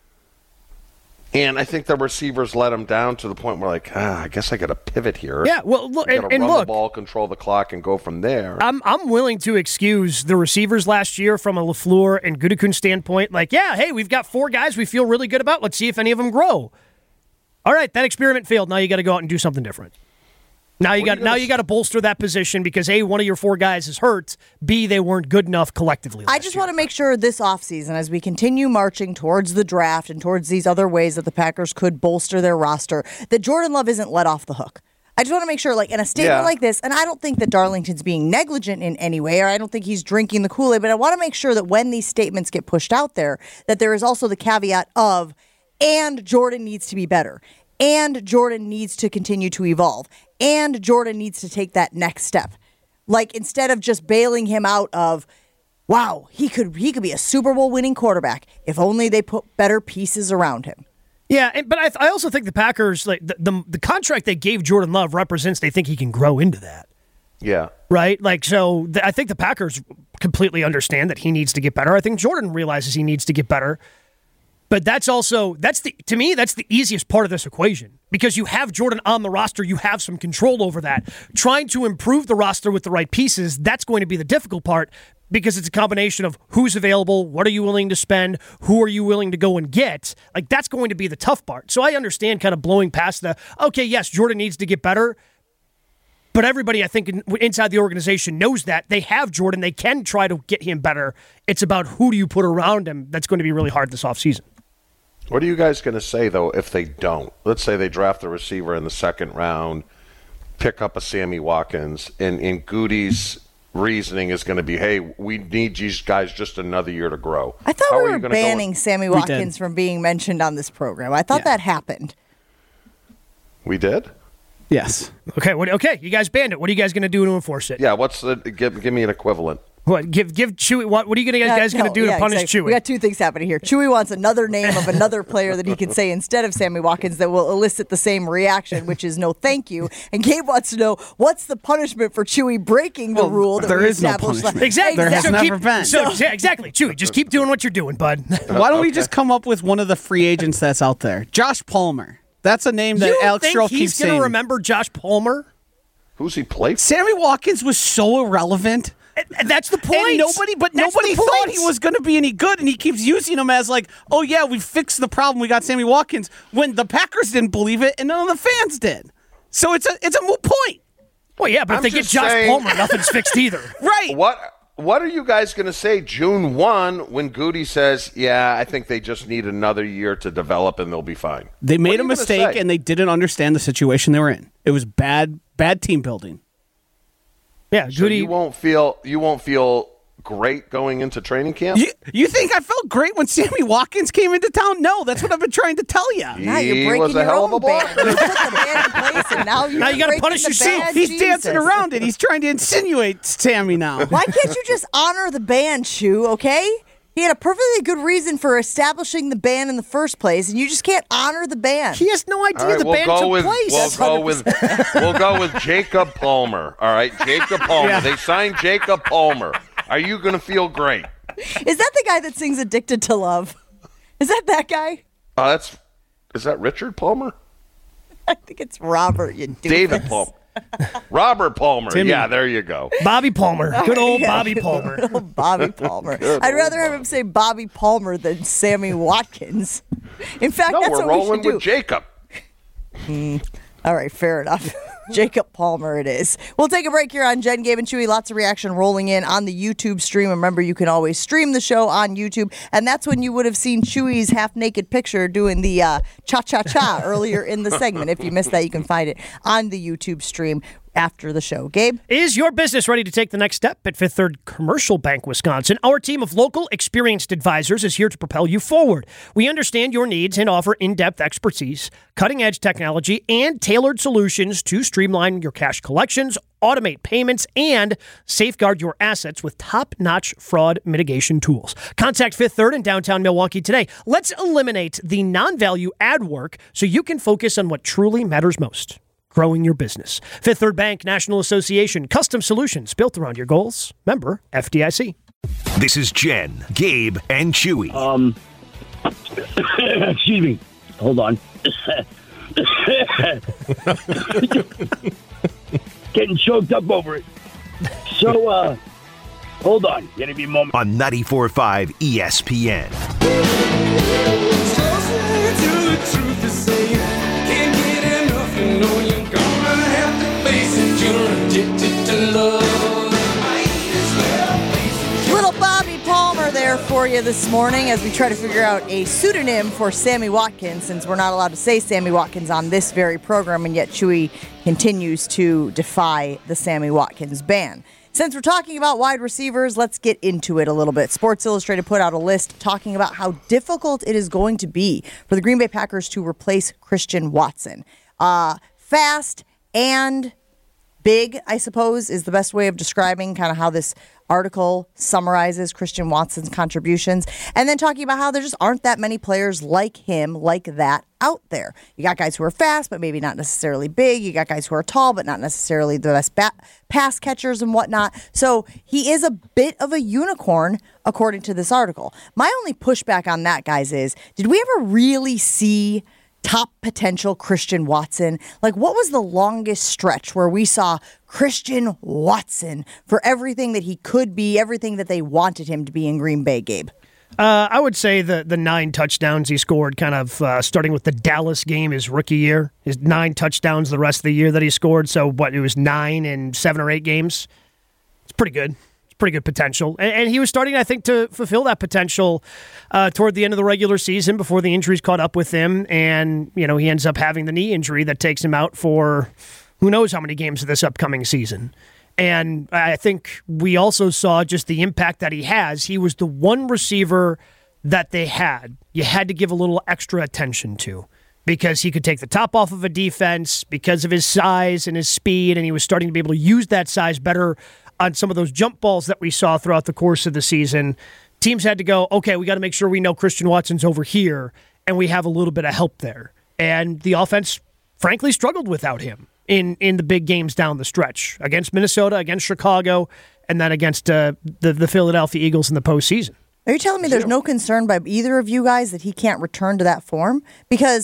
Speaker 3: And I think the receivers let him down to the point where, like, ah, I guess I got to pivot here.
Speaker 4: Yeah, well, look,
Speaker 3: I
Speaker 4: and,
Speaker 3: gotta
Speaker 4: and
Speaker 3: run
Speaker 4: look,
Speaker 3: the ball, control the clock, and go from there.
Speaker 4: I'm I'm willing to excuse the receivers last year from a LaFleur and Gutekunst standpoint. Like, yeah, hey, we've got four guys we feel really good about. Let's see if any of them grow. All right, that experiment failed. Now you got to go out and do something different. Now you
Speaker 3: What are
Speaker 4: got
Speaker 3: you
Speaker 4: now
Speaker 3: gonna
Speaker 4: you
Speaker 3: s-
Speaker 4: got to bolster that position because A, one of your four guys is hurt. B, they weren't good enough collectively.
Speaker 2: I
Speaker 4: last
Speaker 2: just
Speaker 4: year.
Speaker 2: want to make sure this offseason, as we continue marching towards the draft and towards these other ways that the Packers could bolster their roster, that Jordan Love isn't let off the hook. I just want to make sure, like, in a statement
Speaker 3: Yeah.
Speaker 2: like this, and I don't think that Darlington's being negligent in any way, or I don't think he's drinking the Kool-Aid, but I want to make sure that when these statements get pushed out there, that there is also the caveat of, and Jordan needs to be better, and Jordan needs to continue to evolve, and Jordan needs to take that next step. Like, instead of just bailing him out of, wow, he could he could be a Super Bowl winning quarterback if only they put better pieces around him.
Speaker 4: Yeah, and, but I, I also think the Packers, like the, the the contract they gave Jordan Love represents they think he can grow into that.
Speaker 3: Yeah.
Speaker 4: Right? Like, so th- I think the Packers completely understand that he needs to get better. I think Jordan realizes he needs to get better. But that's also, that's the to me, that's the easiest part of this equation. Because you have Jordan on the roster, you have some control over that. Trying to improve the roster with the right pieces, that's going to be the difficult part because it's a combination of who's available, what are you willing to spend, who are you willing to go and get. Like, that's going to be the tough part. So I understand kind of blowing past the, okay, yes, Jordan needs to get better. But everybody, I think, in, inside the organization knows that. They have Jordan. They can try to get him better. It's about who do you put around him that's going to be really hard this offseason.
Speaker 3: What are you guys going to say, though, if they don't? Let's say they draft a receiver in the second round, pick up a Sammy Watkins, and, and Goody's reasoning is going to be, hey, we need these guys just another year to grow.
Speaker 2: I thought
Speaker 3: How
Speaker 2: we
Speaker 3: are
Speaker 2: were
Speaker 3: you gonna go
Speaker 2: banning
Speaker 3: and-
Speaker 2: Sammy
Speaker 5: We
Speaker 2: Watkins
Speaker 5: did.
Speaker 2: from being mentioned on this program. I thought
Speaker 5: Yeah.
Speaker 2: that happened.
Speaker 3: We did?
Speaker 5: Yes.
Speaker 4: Okay, what, okay, you guys banned it. What are you guys going to do to enforce it?
Speaker 3: Yeah, what's the, give, give me an equivalent.
Speaker 4: What, give give Chewy, what, what are you gonna,
Speaker 2: Yeah,
Speaker 4: guys going
Speaker 2: no,
Speaker 4: to do
Speaker 2: yeah,
Speaker 4: to punish
Speaker 2: exactly.
Speaker 4: Chewy?
Speaker 2: We got two things happening here. Chewy wants another name of another player that he can say instead of Sammy Watkins that will elicit the same reaction, which is no thank you. And Gabe wants to know, what's the punishment for Chewy breaking the
Speaker 5: Well,
Speaker 2: rule that
Speaker 5: there
Speaker 2: we
Speaker 5: is no
Speaker 2: established?
Speaker 5: punishment.
Speaker 4: Exactly.
Speaker 5: There has
Speaker 4: So
Speaker 5: never
Speaker 4: keep-
Speaker 5: been.
Speaker 4: So, yeah, exactly. Chewy, just keep doing what you're doing, bud.
Speaker 5: Why don't we just come up with one of the free agents that's out there? Josh Palmer. That's a name that
Speaker 4: you
Speaker 5: Alex
Speaker 4: think
Speaker 5: Stroh
Speaker 4: he's
Speaker 5: keeps
Speaker 4: going
Speaker 5: saying.
Speaker 4: to remember Josh Palmer?
Speaker 3: Who's he play for?
Speaker 5: Sammy Watkins was so irrelevant
Speaker 4: And that's the point.
Speaker 5: And nobody, but
Speaker 4: That's
Speaker 5: nobody
Speaker 4: the point.
Speaker 5: thought he was going to be any good, and he keeps using him as like, oh yeah, we fixed the problem. We got Sammy Watkins. When the Packers didn't believe it, and none of the fans did. So it's a it's a moot point.
Speaker 4: Well, yeah, but
Speaker 3: I'm
Speaker 4: if they get
Speaker 3: just
Speaker 4: Josh
Speaker 3: saying-
Speaker 4: Palmer, nothing's fixed either.
Speaker 5: Right.
Speaker 3: What What are you guys going to say June first when Goody says, yeah, I think they just need another year to develop and they'll be fine?
Speaker 5: They
Speaker 3: What
Speaker 5: made
Speaker 3: are
Speaker 5: a
Speaker 3: you gonna
Speaker 5: mistake,
Speaker 3: say?
Speaker 5: and they didn't understand the situation they were in. It was bad, bad team building.
Speaker 4: Yeah,
Speaker 3: So
Speaker 4: Goody.
Speaker 3: you won't feel you won't feel great going into training camp?
Speaker 5: You, you think I felt great when Sammy Watkins came into town? No, that's what I've been trying to tell you.
Speaker 2: Now
Speaker 3: He
Speaker 2: you're breaking
Speaker 3: was a
Speaker 2: your
Speaker 3: hell
Speaker 2: own
Speaker 3: of a blocker.
Speaker 2: band. You put the band in place, and now you're
Speaker 4: Now you gotta
Speaker 2: breaking
Speaker 4: punish
Speaker 2: the
Speaker 4: yourself.
Speaker 2: band.
Speaker 5: He's
Speaker 2: Jesus.
Speaker 5: dancing around it. He's trying to insinuate Sammy now.
Speaker 2: Why can't you just honor the band, Shu, okay? He had a perfectly good reason for establishing the band in the first place, and you just can't honor the band.
Speaker 4: He has no idea
Speaker 3: All right,
Speaker 4: the
Speaker 3: we'll
Speaker 4: band's
Speaker 3: go
Speaker 4: in
Speaker 3: with
Speaker 4: place.
Speaker 3: we'll
Speaker 2: That's
Speaker 3: go with we'll go with Jacob Palmer. All right, Jacob Palmer.
Speaker 4: Yeah.
Speaker 3: They signed Jacob Palmer. Are you going to feel great?
Speaker 2: Is that the guy that sings "Addicted to Love"? Is that that guy?
Speaker 3: Oh, that's is that Richard Palmer?
Speaker 2: I think it's Robert. You doofus.
Speaker 3: David Palmer. Robert Palmer.
Speaker 5: Timmy.
Speaker 3: Yeah, there you go.
Speaker 4: Bobby Palmer. Good old
Speaker 2: Yeah.
Speaker 4: Bobby Palmer.
Speaker 2: Bobby Palmer. I'd rather have him say Bobby Palmer than Sammy Watkins. In fact,
Speaker 3: No,
Speaker 2: that's
Speaker 3: we're
Speaker 2: what we
Speaker 3: rolling
Speaker 2: should do.
Speaker 3: with Jacob.
Speaker 2: All right, fair enough. Jacob Palmer it is. We'll take a break here on Jen, Gabe, and Chewy. Lots of reaction rolling in on the YouTube stream. Remember, you can always stream the show on YouTube. And that's when you would have seen Chewy's half-naked picture doing the uh, cha-cha-cha earlier in the segment. If you missed that, you can find it on the YouTube stream after the show. Gabe?
Speaker 4: Is your business ready to take the next step? At Fifth Third Commercial Bank, Wisconsin, our team of local, experienced advisors is here to propel you forward. We understand your needs and offer in-depth expertise, cutting-edge technology, and tailored solutions to streamline your cash collections, automate payments, and safeguard your assets with top-notch fraud mitigation tools. Contact Fifth Third in downtown Milwaukee today. Let's eliminate the non-value ad work so you can focus on what truly matters most. Growing your business. Fifth Third Bank National Association. Custom solutions built around your goals. Member F D I C.
Speaker 6: This is Jen, Gabe, and Chewy.
Speaker 9: Um, excuse me. Hold on. Getting choked up over it. So, uh, hold on. Give me a moment.
Speaker 6: On ninety-four point five E S P N.
Speaker 2: Little Bobby Palmer there for you this morning as we try to figure out a pseudonym for Sammy Watkins, since we're not allowed to say Sammy Watkins on this very program, and yet Chewy continues to defy the Sammy Watkins ban. Since we're talking about wide receivers, let's get into it a little bit. Sports Illustrated put out a list talking about how difficult it is going to be for the Green Bay Packers to replace Christian Watson. Uh, fast and big, I suppose, is the best way of describing kind of how this article summarizes Christian Watson's contributions. And then talking about how there just aren't that many players like him, like that, out there. You got guys who are fast, but maybe not necessarily big. You got guys who are tall, but not necessarily the best bat- pass catchers and whatnot. So he is a bit of a unicorn, according to this article. My only pushback on that, guys, is did we ever really see top potential Christian Watson? Like, what was the longest stretch where we saw Christian Watson for everything that he could be, everything that they wanted him to be in Green Bay, Gabe?
Speaker 4: Uh, I would say the the nine touchdowns he scored, kind of uh, starting with the Dallas game his rookie year, his nine touchdowns the rest of the year that he scored. So what, it was nine in seven or eight games. It's pretty good. Pretty good potential. And, and he was starting, I think, to fulfill that potential uh, toward the end of the regular season before the injuries caught up with him. And, you know, he ends up having the knee injury that takes him out for who knows how many games of this upcoming season. And I think we also saw just the impact that he has. He was the one receiver that they had. You had to give a little extra attention to, because he could take the top off of a defense because of his size and his speed, and he was starting to be able to use that size better on some of those jump balls that we saw throughout the course of the season. Teams had to go, okay, we got to make sure we know Christian Watson's over here, and we have a little bit of help there. And the offense, frankly, struggled without him in, in the big games down the stretch, against Minnesota, against Chicago, and then against uh, the, the Philadelphia Eagles in the postseason.
Speaker 2: Are you telling me there's no concern by either of you guys that he can't return to that form? Because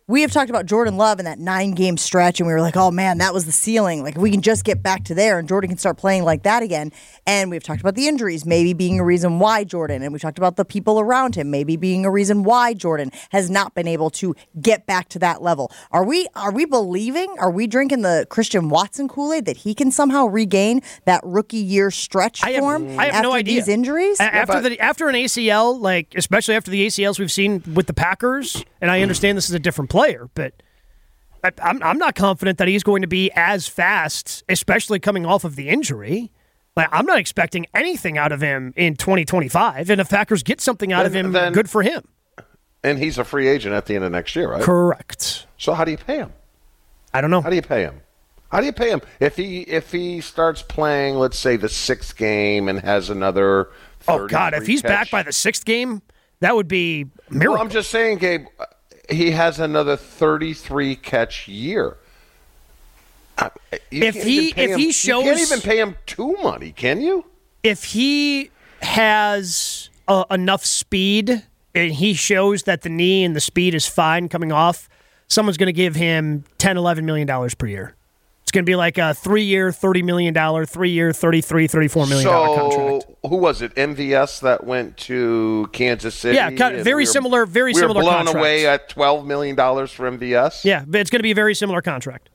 Speaker 2: we have talked about Jordan Love in that nine-game stretch, and we were like, oh, man, that was the ceiling. Like, if we can just get back to there, and Jordan can start playing like that again. And we've talked about the injuries maybe being a reason why Jordan, and we've talked about the people around him maybe being a reason why Jordan has not been able to get back to that level. Are we are we believing, are we drinking the Christian Watson Kool-Aid that he can somehow regain that rookie year stretch
Speaker 4: I have,
Speaker 2: form
Speaker 4: I have
Speaker 2: after
Speaker 4: no idea.
Speaker 2: these injuries?
Speaker 4: A- after, the, after an A C L, like especially after the A C Ls we've seen with the Packers, and I understand this is a different player, but I, I'm, I'm not confident that he's going to be as fast, especially coming off of the injury. Like, I'm not expecting anything out of him in twenty twenty-five, and if Packers get something out
Speaker 3: Then-
Speaker 4: of him,
Speaker 3: then-
Speaker 4: good for him.
Speaker 3: And he's a free agent at the end of next year, right?
Speaker 4: Correct.
Speaker 3: So how do you pay him?
Speaker 4: I don't know.
Speaker 3: How do you pay him? How do you pay him if he if he starts playing, let's say, the sixth game and has another?
Speaker 4: Oh God, if he's
Speaker 3: catch?
Speaker 4: back by the sixth game, that would be a miracle.
Speaker 3: Well, I'm just saying, Gabe. He has another thirty-three catch year. Uh, you
Speaker 4: If
Speaker 3: can't
Speaker 4: he-
Speaker 3: even pay
Speaker 4: if
Speaker 3: him-
Speaker 4: he
Speaker 3: you
Speaker 4: shows-
Speaker 3: can't even pay him two money, can you?
Speaker 4: If he has uh, enough speed and he shows that the knee and the speed is fine coming off, someone's going to give him ten, eleven million dollars per year. It's going to be like a three-year, thirty million dollars, three-year, thirty-three, thirty-four million dollars
Speaker 3: So
Speaker 4: contract.
Speaker 3: who was it? M V S that went to Kansas City.
Speaker 4: Yeah, kind of
Speaker 3: and
Speaker 4: very
Speaker 3: we were-
Speaker 4: similar, very
Speaker 3: we
Speaker 4: similar
Speaker 3: were blown
Speaker 4: contract.
Speaker 3: away at twelve million dollars for M V S.
Speaker 4: Yeah, but it's going to be a very similar contract.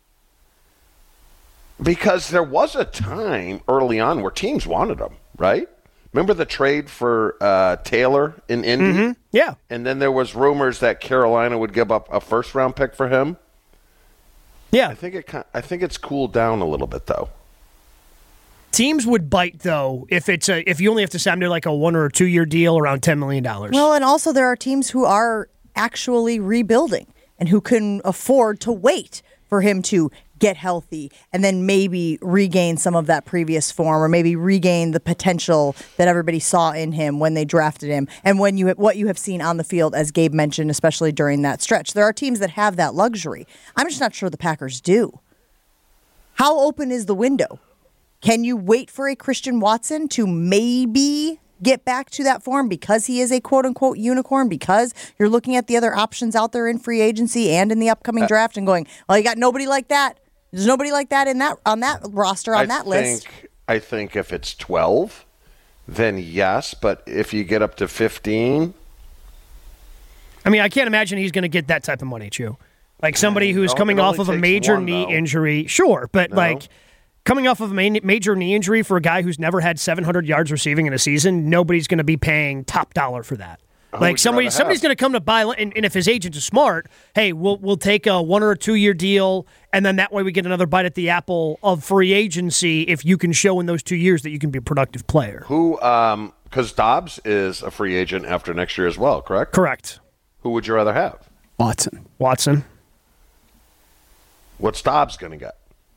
Speaker 3: Because there was a time early on where teams wanted him, right? Remember the trade for uh, Taylor in Indy?
Speaker 4: Mm-hmm. Yeah.
Speaker 3: And then there was rumors that Carolina would give up a first round pick for him.
Speaker 4: Yeah.
Speaker 3: I think it. ki- I think it's cooled down a little bit though.
Speaker 4: Teams would bite though if it's a if you only have to sign to like a one or a two year deal around ten million dollars.
Speaker 2: Well, and also there are teams who are actually rebuilding and who can afford to wait for him to get healthy and then maybe regain some of that previous form or maybe regain the potential that everybody saw in him when they drafted him and when you what you have seen on the field, as Gabe mentioned, especially during that stretch. There are teams that have that luxury. I'm just not sure the Packers do. How open is the window? Can you wait for a Christian Watson to maybe get back to that form because he is a quote-unquote unicorn, because you're looking at the other options out there in free agency and in the upcoming draft and going, well, you got nobody like that. There's nobody like that in that on that roster, on
Speaker 3: I
Speaker 2: that
Speaker 3: think,
Speaker 2: list.
Speaker 3: I think if it's twelve, then yes. But if you get up to fifteen,
Speaker 4: I mean, I can't imagine he's going to get that type of money, Chew. Like somebody who's
Speaker 3: No,
Speaker 4: coming
Speaker 3: it
Speaker 4: off
Speaker 3: only
Speaker 4: of a
Speaker 3: takes
Speaker 4: major
Speaker 3: one,
Speaker 4: knee
Speaker 3: though.
Speaker 4: injury, sure, but
Speaker 3: No.
Speaker 4: like coming off of a ma- major knee injury for a guy who's never had seven hundred yards receiving in a season, nobody's going to be paying top dollar for that.
Speaker 3: would
Speaker 4: Like
Speaker 3: you
Speaker 4: somebody,
Speaker 3: rather
Speaker 4: somebody's
Speaker 3: have?
Speaker 4: going to come to buy, and, and if his agent is smart, hey, we'll we'll take a one or a two year deal, and then that way we get another bite at the apple of free agency if you can show in those two years that you can be a productive player.
Speaker 3: who? Um, because Dobbs is a free agent after next year as well, correct?
Speaker 4: Correct.
Speaker 3: Who would you rather have?
Speaker 5: Watson.
Speaker 4: Watson.
Speaker 3: What's Dobbs going to get?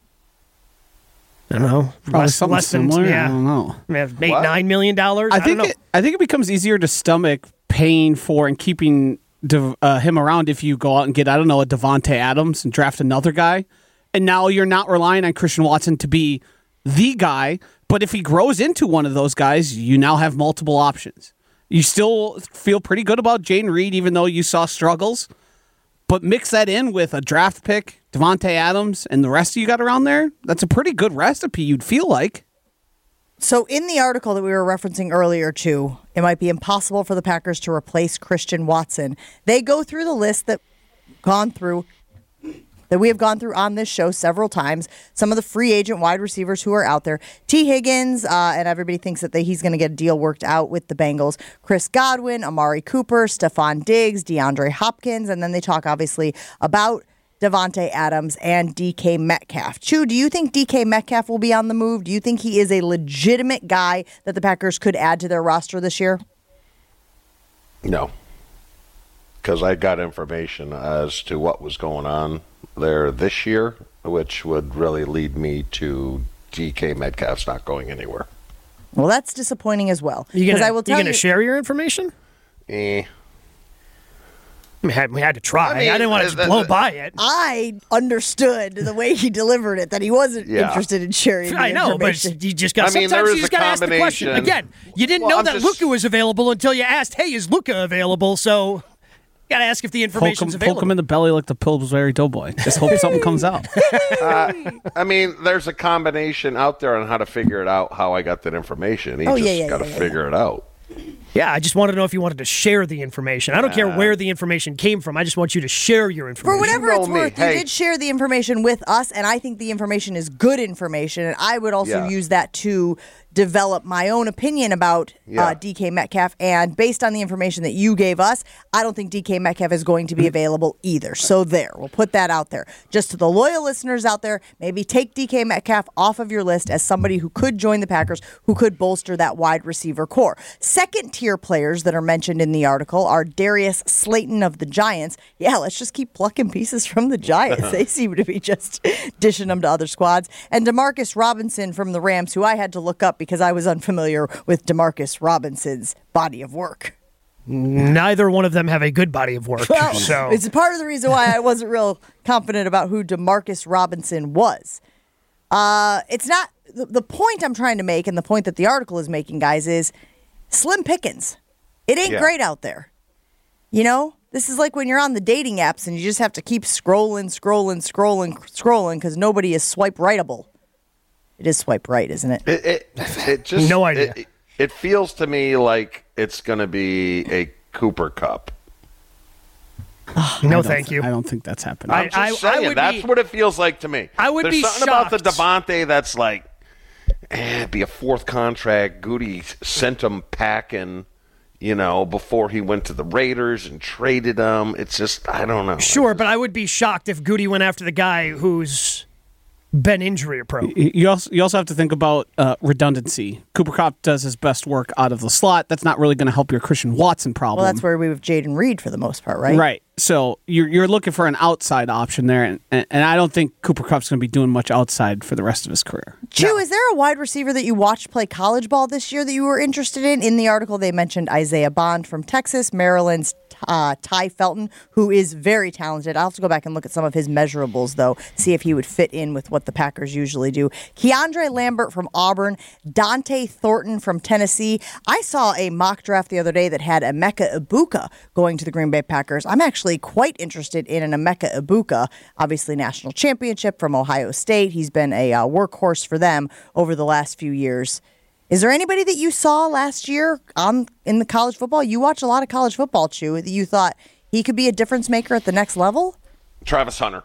Speaker 4: I don't know.
Speaker 5: Probably
Speaker 4: less,
Speaker 5: something
Speaker 4: less than
Speaker 5: similar.
Speaker 4: yeah.
Speaker 5: I don't know.
Speaker 4: I mean, eight
Speaker 3: What?
Speaker 4: nine million dollars.
Speaker 5: I
Speaker 4: I,
Speaker 5: think
Speaker 4: don't know.
Speaker 5: it, I think it becomes easier to stomach paying for and keeping De, uh, him around if you go out and get, I don't know, a Devontae Adams and draft another guy. And now you're not relying on Christian Watson to be the guy. But if he grows into one of those guys, you now have multiple options. You still feel pretty good about Jane Reed, even though you saw struggles. But mix that in with a draft pick, Devontae Adams, and the rest you got around there. That's a pretty good recipe, you'd feel like.
Speaker 2: So in the article that we were referencing earlier, too, it might be impossible for the Packers to replace Christian Watson. They go through the list that gone through that we have gone through on this show several times. Some of the free agent wide receivers who are out there. T. Higgins, uh, and everybody thinks that they, he's going to get a deal worked out with the Bengals. Chris Godwin, Amari Cooper, Stephon Diggs, DeAndre Hopkins, and then they talk, obviously, about Devontae Adams and D K Metcalf. Chew, do you think D K Metcalf will be on the move? Do you think he is a legitimate guy that the Packers could add to their roster this year?
Speaker 3: No. Because I got information as to what was going on there this year, which would really lead me to D K Metcalf's not going anywhere.
Speaker 2: Well, that's disappointing as well.
Speaker 4: You
Speaker 2: Because
Speaker 4: gonna,
Speaker 2: I will
Speaker 4: you
Speaker 2: tell
Speaker 4: gonna
Speaker 2: you,
Speaker 4: share your information?
Speaker 3: Eh.
Speaker 4: I mean, had- we had to try. I,
Speaker 3: I mean,
Speaker 4: didn't want to
Speaker 3: uh,
Speaker 4: just
Speaker 3: the-
Speaker 4: blow
Speaker 3: the-
Speaker 4: by it.
Speaker 2: I understood the way he delivered it that he wasn't
Speaker 3: Yeah.
Speaker 2: interested in sharing the
Speaker 4: I know, but
Speaker 2: information.
Speaker 4: you just got.
Speaker 3: I mean,
Speaker 4: sometimes
Speaker 3: there
Speaker 4: you
Speaker 3: is
Speaker 4: just
Speaker 3: a
Speaker 4: got to ask the question
Speaker 3: combination.
Speaker 4: again. You didn't
Speaker 3: Well,
Speaker 4: know
Speaker 3: I'm
Speaker 4: that
Speaker 3: just-
Speaker 4: Luka was available until you asked, "Hey, is Luka available?" So Got to ask if the
Speaker 5: Poke him,
Speaker 4: information's available.
Speaker 5: poke him in the belly like the Pillsbury Doughboy. Just hope something comes out.
Speaker 3: Uh, I mean, there's a combination out there on how to figure it out, how I got that information. He
Speaker 2: Oh,
Speaker 3: just
Speaker 2: yeah, yeah,
Speaker 3: got to
Speaker 2: yeah, yeah,
Speaker 3: figure it out.
Speaker 4: Yeah, I just wanted to know if you wanted to share the information. I don't care where the information came from. I just want you to share your information.
Speaker 2: For whatever
Speaker 3: know
Speaker 2: it's
Speaker 3: me.
Speaker 2: worth,
Speaker 3: Hey.
Speaker 2: you did share the information with us, and I think the information is good information. And I would also
Speaker 3: Yeah.
Speaker 2: use that to develop my own opinion about
Speaker 3: Yeah.
Speaker 2: uh, D K Metcalf. And based on the information that you gave us, I don't think D K Metcalf is going to be available either. So there, we'll put that out there. Just to the loyal listeners out there, maybe take D K Metcalf off of your list as somebody who could join the Packers, who could bolster that wide receiver core. Second tier players that are mentioned in the article are Darius Slayton of the Giants. Yeah, let's just keep plucking pieces from the Giants. They seem to be just dishing them to other squads. And Demarcus Robinson from the Rams, who I had to look up because I was unfamiliar with Demarcus Robinson's body of work.
Speaker 4: Neither one of them have a good body of work.
Speaker 2: Well,
Speaker 4: so
Speaker 2: it's part of the reason why I wasn't real confident about who Demarcus Robinson was. Uh, it's not the, the point I'm trying to make, and the point that the article is making, guys, is slim pickings. It ain't
Speaker 3: Yeah.
Speaker 2: great out there. You know, this is like when you're on the dating apps and you just have to keep scrolling, scrolling, scrolling, scrolling because nobody is swipe rightable. It is swipe right, isn't it?
Speaker 3: It it, it just
Speaker 4: No idea.
Speaker 3: It, it feels to me like it's going to be a Cooper Cup.
Speaker 4: no,
Speaker 5: I
Speaker 4: thank
Speaker 5: don't-
Speaker 4: you.
Speaker 5: I don't think that's happening.
Speaker 4: I-
Speaker 3: I'm just saying,
Speaker 4: would
Speaker 3: that's
Speaker 4: be-
Speaker 3: what it feels like to me.
Speaker 4: I would
Speaker 3: There's
Speaker 4: be
Speaker 3: something about the
Speaker 4: shocked.
Speaker 3: Devontae that's like, eh, it'd be a fourth contract. Goody sent him packing, you know, before he went to the Raiders and traded him. It's just, I don't know.
Speaker 4: Sure, but I would be shocked if Goody went after the guy who's been injury prone.
Speaker 5: You also you also have to think about uh, redundancy. Cooper Kupp does his best work out of the slot. That's not really going to help your Christian Watson problem.
Speaker 2: Well, that's where we have Jaden Reed for the most part, right?
Speaker 5: Right. So you're you're looking for an outside option there, and, and, and I don't think Cooper Kupp's going to be doing much outside for the rest of his career.
Speaker 2: Chew, is there a wide receiver that you watched play college ball this year that you were interested in? In the article, they mentioned Isaiah Bond from Texas, Maryland's uh, Ty Felton, who is very talented. I'll have to go back and look at some of his measurables, though, see if he would fit in with what the Packers usually do. Keandre Lambert from Auburn, Dante Thornton from Tennessee. I saw a mock draft the other day that had Emeka Ibuka going to the Green Bay Packers. I'm actually quite interested in an Emeka Ibuka, obviously national championship from Ohio State. He's been a uh, workhorse for them over the last few years. Is there anybody that you saw last year on in the college football? You watch a lot of college football, Chew, that you thought he could be a difference maker at the next level?
Speaker 3: Travis Hunter.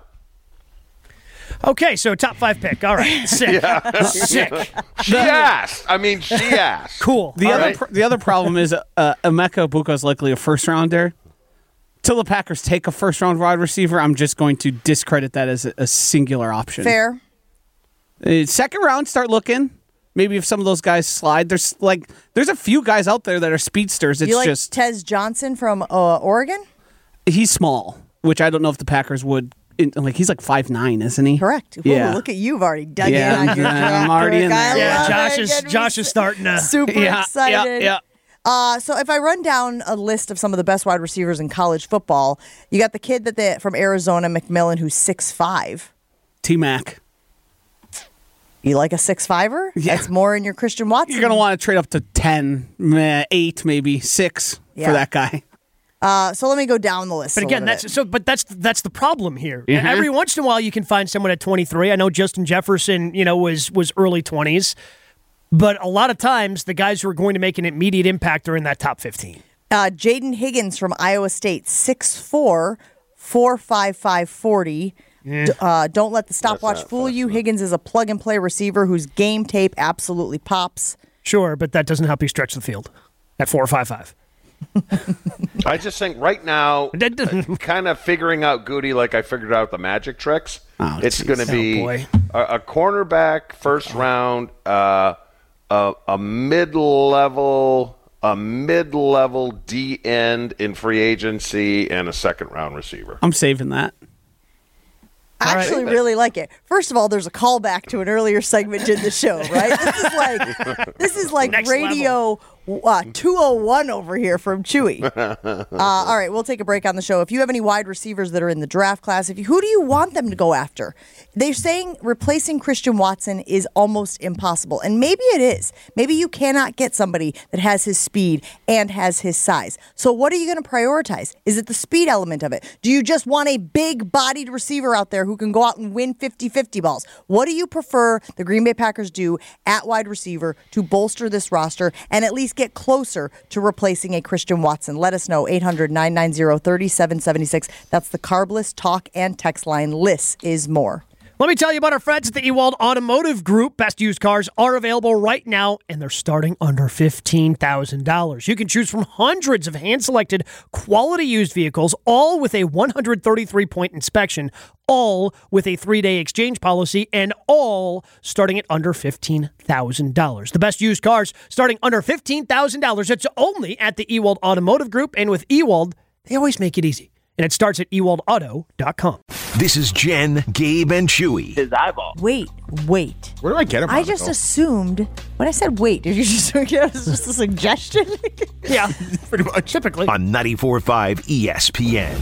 Speaker 4: Okay, so top five pick. All right, sick, sick,
Speaker 3: She asked. I mean, she asked.
Speaker 4: cool.
Speaker 5: The
Speaker 4: All
Speaker 5: other
Speaker 4: right.
Speaker 5: pr- the other problem is uh, Emeka Ibuka is likely a first rounder. Till the Packers take a first round wide receiver, I'm just going to discredit that as a, a singular option.
Speaker 2: Fair.
Speaker 5: Uh, second round, start looking. Maybe if some of those guys slide, there's like there's a few guys out there that are speedsters. It's
Speaker 2: you like
Speaker 5: just
Speaker 2: Tez Johnson from uh, Oregon?
Speaker 5: he's small, which I don't know if the Packers would. In, like he's like five nine, isn't he?
Speaker 2: Correct. Ooh,
Speaker 5: Yeah.
Speaker 2: look at you've already dug
Speaker 5: Yeah,
Speaker 2: in on your
Speaker 5: I'm
Speaker 2: draft
Speaker 5: already
Speaker 2: pick.
Speaker 5: in
Speaker 2: I
Speaker 5: there.
Speaker 4: Yeah,
Speaker 2: love
Speaker 4: Josh
Speaker 2: it.
Speaker 4: is
Speaker 2: Getting
Speaker 4: Josh is starting to.
Speaker 2: super
Speaker 5: Yeah,
Speaker 2: excited.
Speaker 5: yeah,
Speaker 2: Uh, so if I run down a list of some of the best wide receivers in college football, you got the kid that they, from Arizona, McMillan, who's six five.
Speaker 5: T Mac.
Speaker 2: You like a six fiver?
Speaker 5: Yeah.
Speaker 2: That's more in your Christian Watson.
Speaker 5: You're gonna want to trade up to ten, meh, eight, maybe six
Speaker 2: Yeah.
Speaker 5: for that guy.
Speaker 2: Uh, so let me go down the list.
Speaker 4: But
Speaker 2: a
Speaker 4: again,
Speaker 2: little
Speaker 4: that's
Speaker 2: bit.
Speaker 4: so. But that's that's the problem here.
Speaker 5: Mhm.
Speaker 4: Every once in a while, you can find someone at twenty-three. I know Justin Jefferson, you know, was was early twenties, but a lot of times the guys who are going to make an immediate impact are in that top fifteen.
Speaker 2: Uh, Jaden Higgins from Iowa State, six four, four five five, forty. D- uh, don't let the stopwatch
Speaker 3: not
Speaker 2: fool
Speaker 3: fast
Speaker 2: you.
Speaker 3: enough.
Speaker 2: Higgins is a plug-and-play receiver whose game tape absolutely pops.
Speaker 4: Sure, but that doesn't help you stretch the field at four or five five.
Speaker 3: I just think right now,
Speaker 4: That doesn't-
Speaker 3: kind of figuring out Goody like I figured out the magic tricks.
Speaker 5: Oh,
Speaker 3: it's
Speaker 5: geez.
Speaker 3: going to be
Speaker 4: Oh, boy.
Speaker 3: a, a cornerback first round, uh, a, a mid-level, a mid-level D end in free agency, and a second round receiver.
Speaker 5: I'm saving that.
Speaker 2: I
Speaker 4: right.
Speaker 2: actually really like it. First of all, there's a callback to an earlier segment in the show, right? This is like this is like
Speaker 4: Next
Speaker 2: radio uh, two oh one over here from Chewy. Uh, all right, we'll take a break on the show. If you have any wide receivers that are in the draft class, if you, who do you want them to go after? They're saying replacing Christian Watson is almost impossible, and maybe it is. Maybe you cannot get somebody that has his speed and has his size. So what are you going to prioritize? Is it the speed element of it? Do you just want a big-bodied receiver out there who can go out and win fifty-fifty balls? What do you prefer the Green Bay Packers do at wide receiver to bolster this roster and at least get closer to replacing a Christian Watson? Let us know. eight hundred, nine nine zero, three seven seven six. That's the Carbless talk and text line. Liss is more.
Speaker 4: Let me tell you about our friends at the Ewald Automotive Group. Best used cars are available right now, and they're starting under fifteen thousand dollars. You can choose from hundreds of hand-selected quality used vehicles, all with a one hundred thirty-three point inspection, all with a three-day exchange policy, and all starting at under fifteen thousand dollars. The best used cars starting under fifteen thousand dollars. It's only at the Ewald Automotive Group, and with Ewald, they always make it easy. And it starts at ewald auto dot com.
Speaker 6: This is Jen, Gabe, and Chewy.
Speaker 9: His eyeball.
Speaker 2: Wait, wait.
Speaker 7: Where do I get him?
Speaker 2: I just assumed, when I said wait, did you just, it was just a suggestion?
Speaker 4: Yeah, pretty much. Typically.
Speaker 6: On ninety-four point five E S P N.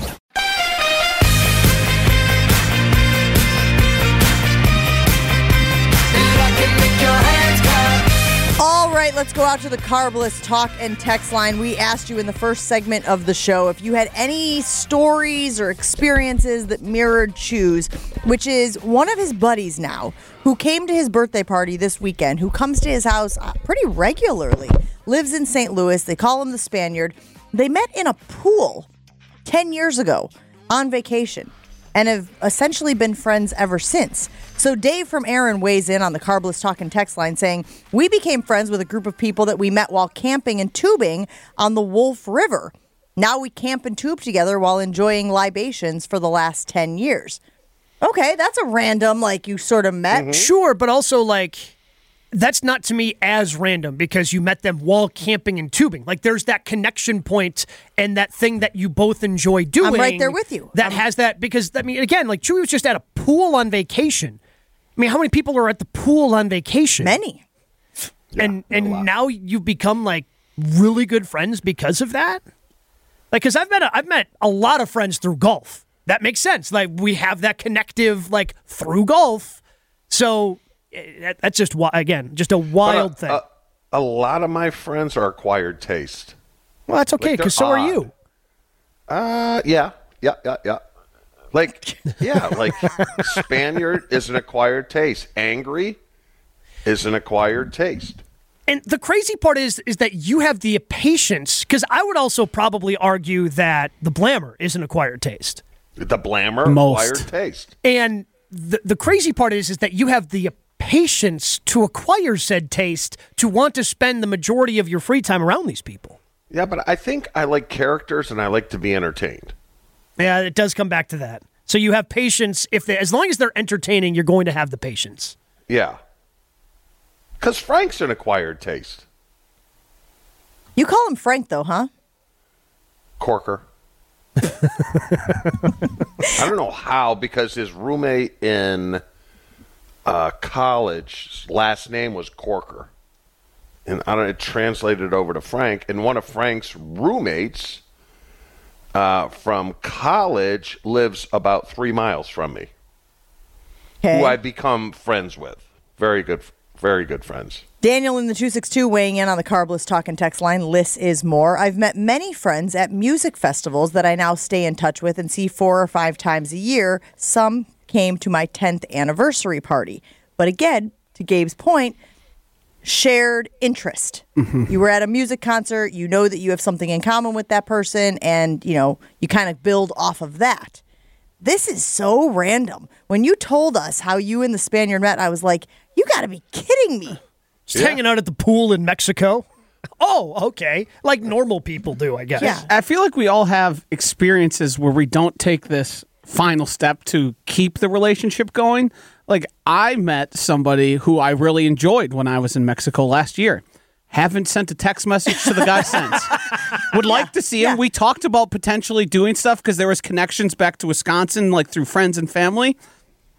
Speaker 2: All right, let's go out to the Carbless talk and text line. We asked you in the first segment of the show if you had any stories or experiences that mirrored Chew's, which is one of his buddies now, who came to his birthday party this weekend, who comes to his house pretty regularly, lives in Saint Louis. They call him the Spaniard. They met in a pool ten years ago on vacation and have essentially been friends ever since. So Dave from Aaron weighs in on the Carbless talk and text line saying, we became friends with a group of people that we met while camping and tubing on the Wolf River. Now we camp and tube together while enjoying libations for the last ten years. Okay, that's a random, like, you sort of met.
Speaker 4: Mm-hmm. Sure, but also, like, that's not to me as random because you met them while camping and tubing. Like, there's that connection point and that thing that you both enjoy doing.
Speaker 2: I'm right there with you.
Speaker 4: That
Speaker 2: I'm-
Speaker 4: has that, because, I mean, again, like, Chewy was just at a pool on vacation. I mean, how many people are at the pool on vacation?
Speaker 2: Many.
Speaker 3: Yeah,
Speaker 4: and
Speaker 3: a
Speaker 4: and
Speaker 3: lot.
Speaker 4: now you've become, like, really good friends because of that? Like, because I've met a, I've met a lot of friends through golf. That makes sense. Like, we have that connective, like, through golf. So eh, that, that's just, wi- again, just a wild
Speaker 3: But
Speaker 4: thing.
Speaker 3: a, a, a lot of my friends are acquired taste.
Speaker 4: Well, that's okay,
Speaker 3: Like,
Speaker 4: because
Speaker 3: they're
Speaker 4: so are
Speaker 3: odd.
Speaker 4: you.
Speaker 3: Uh, yeah, yeah, yeah, yeah. Like, yeah, like Spaniard is an acquired taste. Angry is an acquired taste.
Speaker 4: And the crazy part is is that you have the patience, because I would also probably argue that the Blammer is an acquired taste.
Speaker 3: The Blammer,
Speaker 5: Most.
Speaker 3: acquired taste.
Speaker 4: And the the crazy part is is that you have the patience to acquire said taste to want to spend the majority of your free time around these people.
Speaker 3: Yeah, but I think I like characters and I like to be entertained.
Speaker 4: Yeah, it does come back to that. So you have patience. If they, as long as they're entertaining, you're going to have the patience.
Speaker 3: Yeah. Because Frank's an acquired taste.
Speaker 2: You call him Frank, though, huh?
Speaker 3: Corker. I don't know how, because his roommate in uh, college, last name was Corker. And I don't know, it translated over to Frank. And one of Frank's roommates uh, from college lives about three miles from me,
Speaker 2: Okay.
Speaker 3: who I become friends with. Very good, very good friends.
Speaker 2: Daniel in the two six two weighing in on the Carbless talk and text line. Liss is more. I've met many friends at music festivals that I now stay in touch with and see four or five times a year. Some came to my tenth anniversary party. But again, to Gabe's point, shared interest. You were at a music concert, you know that you have something in common with that person, and, you know, you kind of build off of that. This is so random. When you told us how you and the Spaniard met, I was like, you got to be kidding me.
Speaker 4: Just hanging out at the pool in Mexico. Oh, okay. Like normal people do, I guess.
Speaker 2: Yeah.
Speaker 5: I feel like we all have experiences where we don't take this final step to keep the relationship going. Like, I met somebody who I really enjoyed when I was in Mexico last year. Haven't sent a text message to the guy since. Would like to see him.
Speaker 2: yeah.
Speaker 5: We talked about potentially doing stuff because there was connections back to Wisconsin, like through friends and family.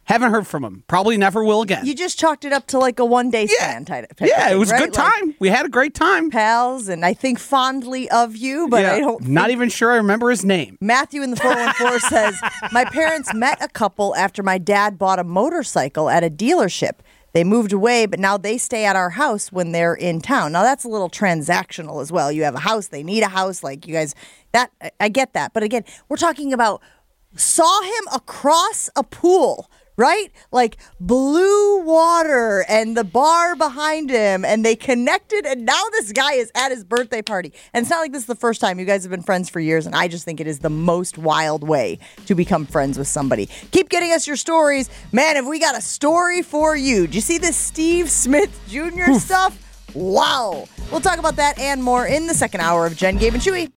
Speaker 5: Haven't heard from him. Probably never will again.
Speaker 2: You just chalked it up to like a one-day
Speaker 5: yeah.
Speaker 2: stand type of
Speaker 5: Yeah,
Speaker 2: thing,
Speaker 5: it was
Speaker 2: right?
Speaker 5: a good time.
Speaker 2: Like,
Speaker 5: we had a great time.
Speaker 2: Pals, and I think fondly of you, but
Speaker 5: yeah.
Speaker 2: I don't
Speaker 5: Not
Speaker 2: think-
Speaker 5: even sure I remember his name.
Speaker 2: Matthew in the four one four says, my parents met a couple after my dad bought a motorcycle at a dealership. They moved away, but now they stay at our house when they're in town. Now, that's a little transactional as well. You have a house, they need a house. Like, you guys, that I- I get that. But again, we're talking about saw him across a pool, right? Like blue water and the bar behind him, and they connected, and now this guy is at his birthday party. And it's not like this is the first time. You guys have been friends for years, and I just think it is the most wild way to become friends with somebody. Keep getting us your stories. Man, have we got a story for you. Did you see this Steve Smith Junior Oof. stuff? Wow. We'll talk about that and more in the second hour of Jen, Gabe, and Chewy.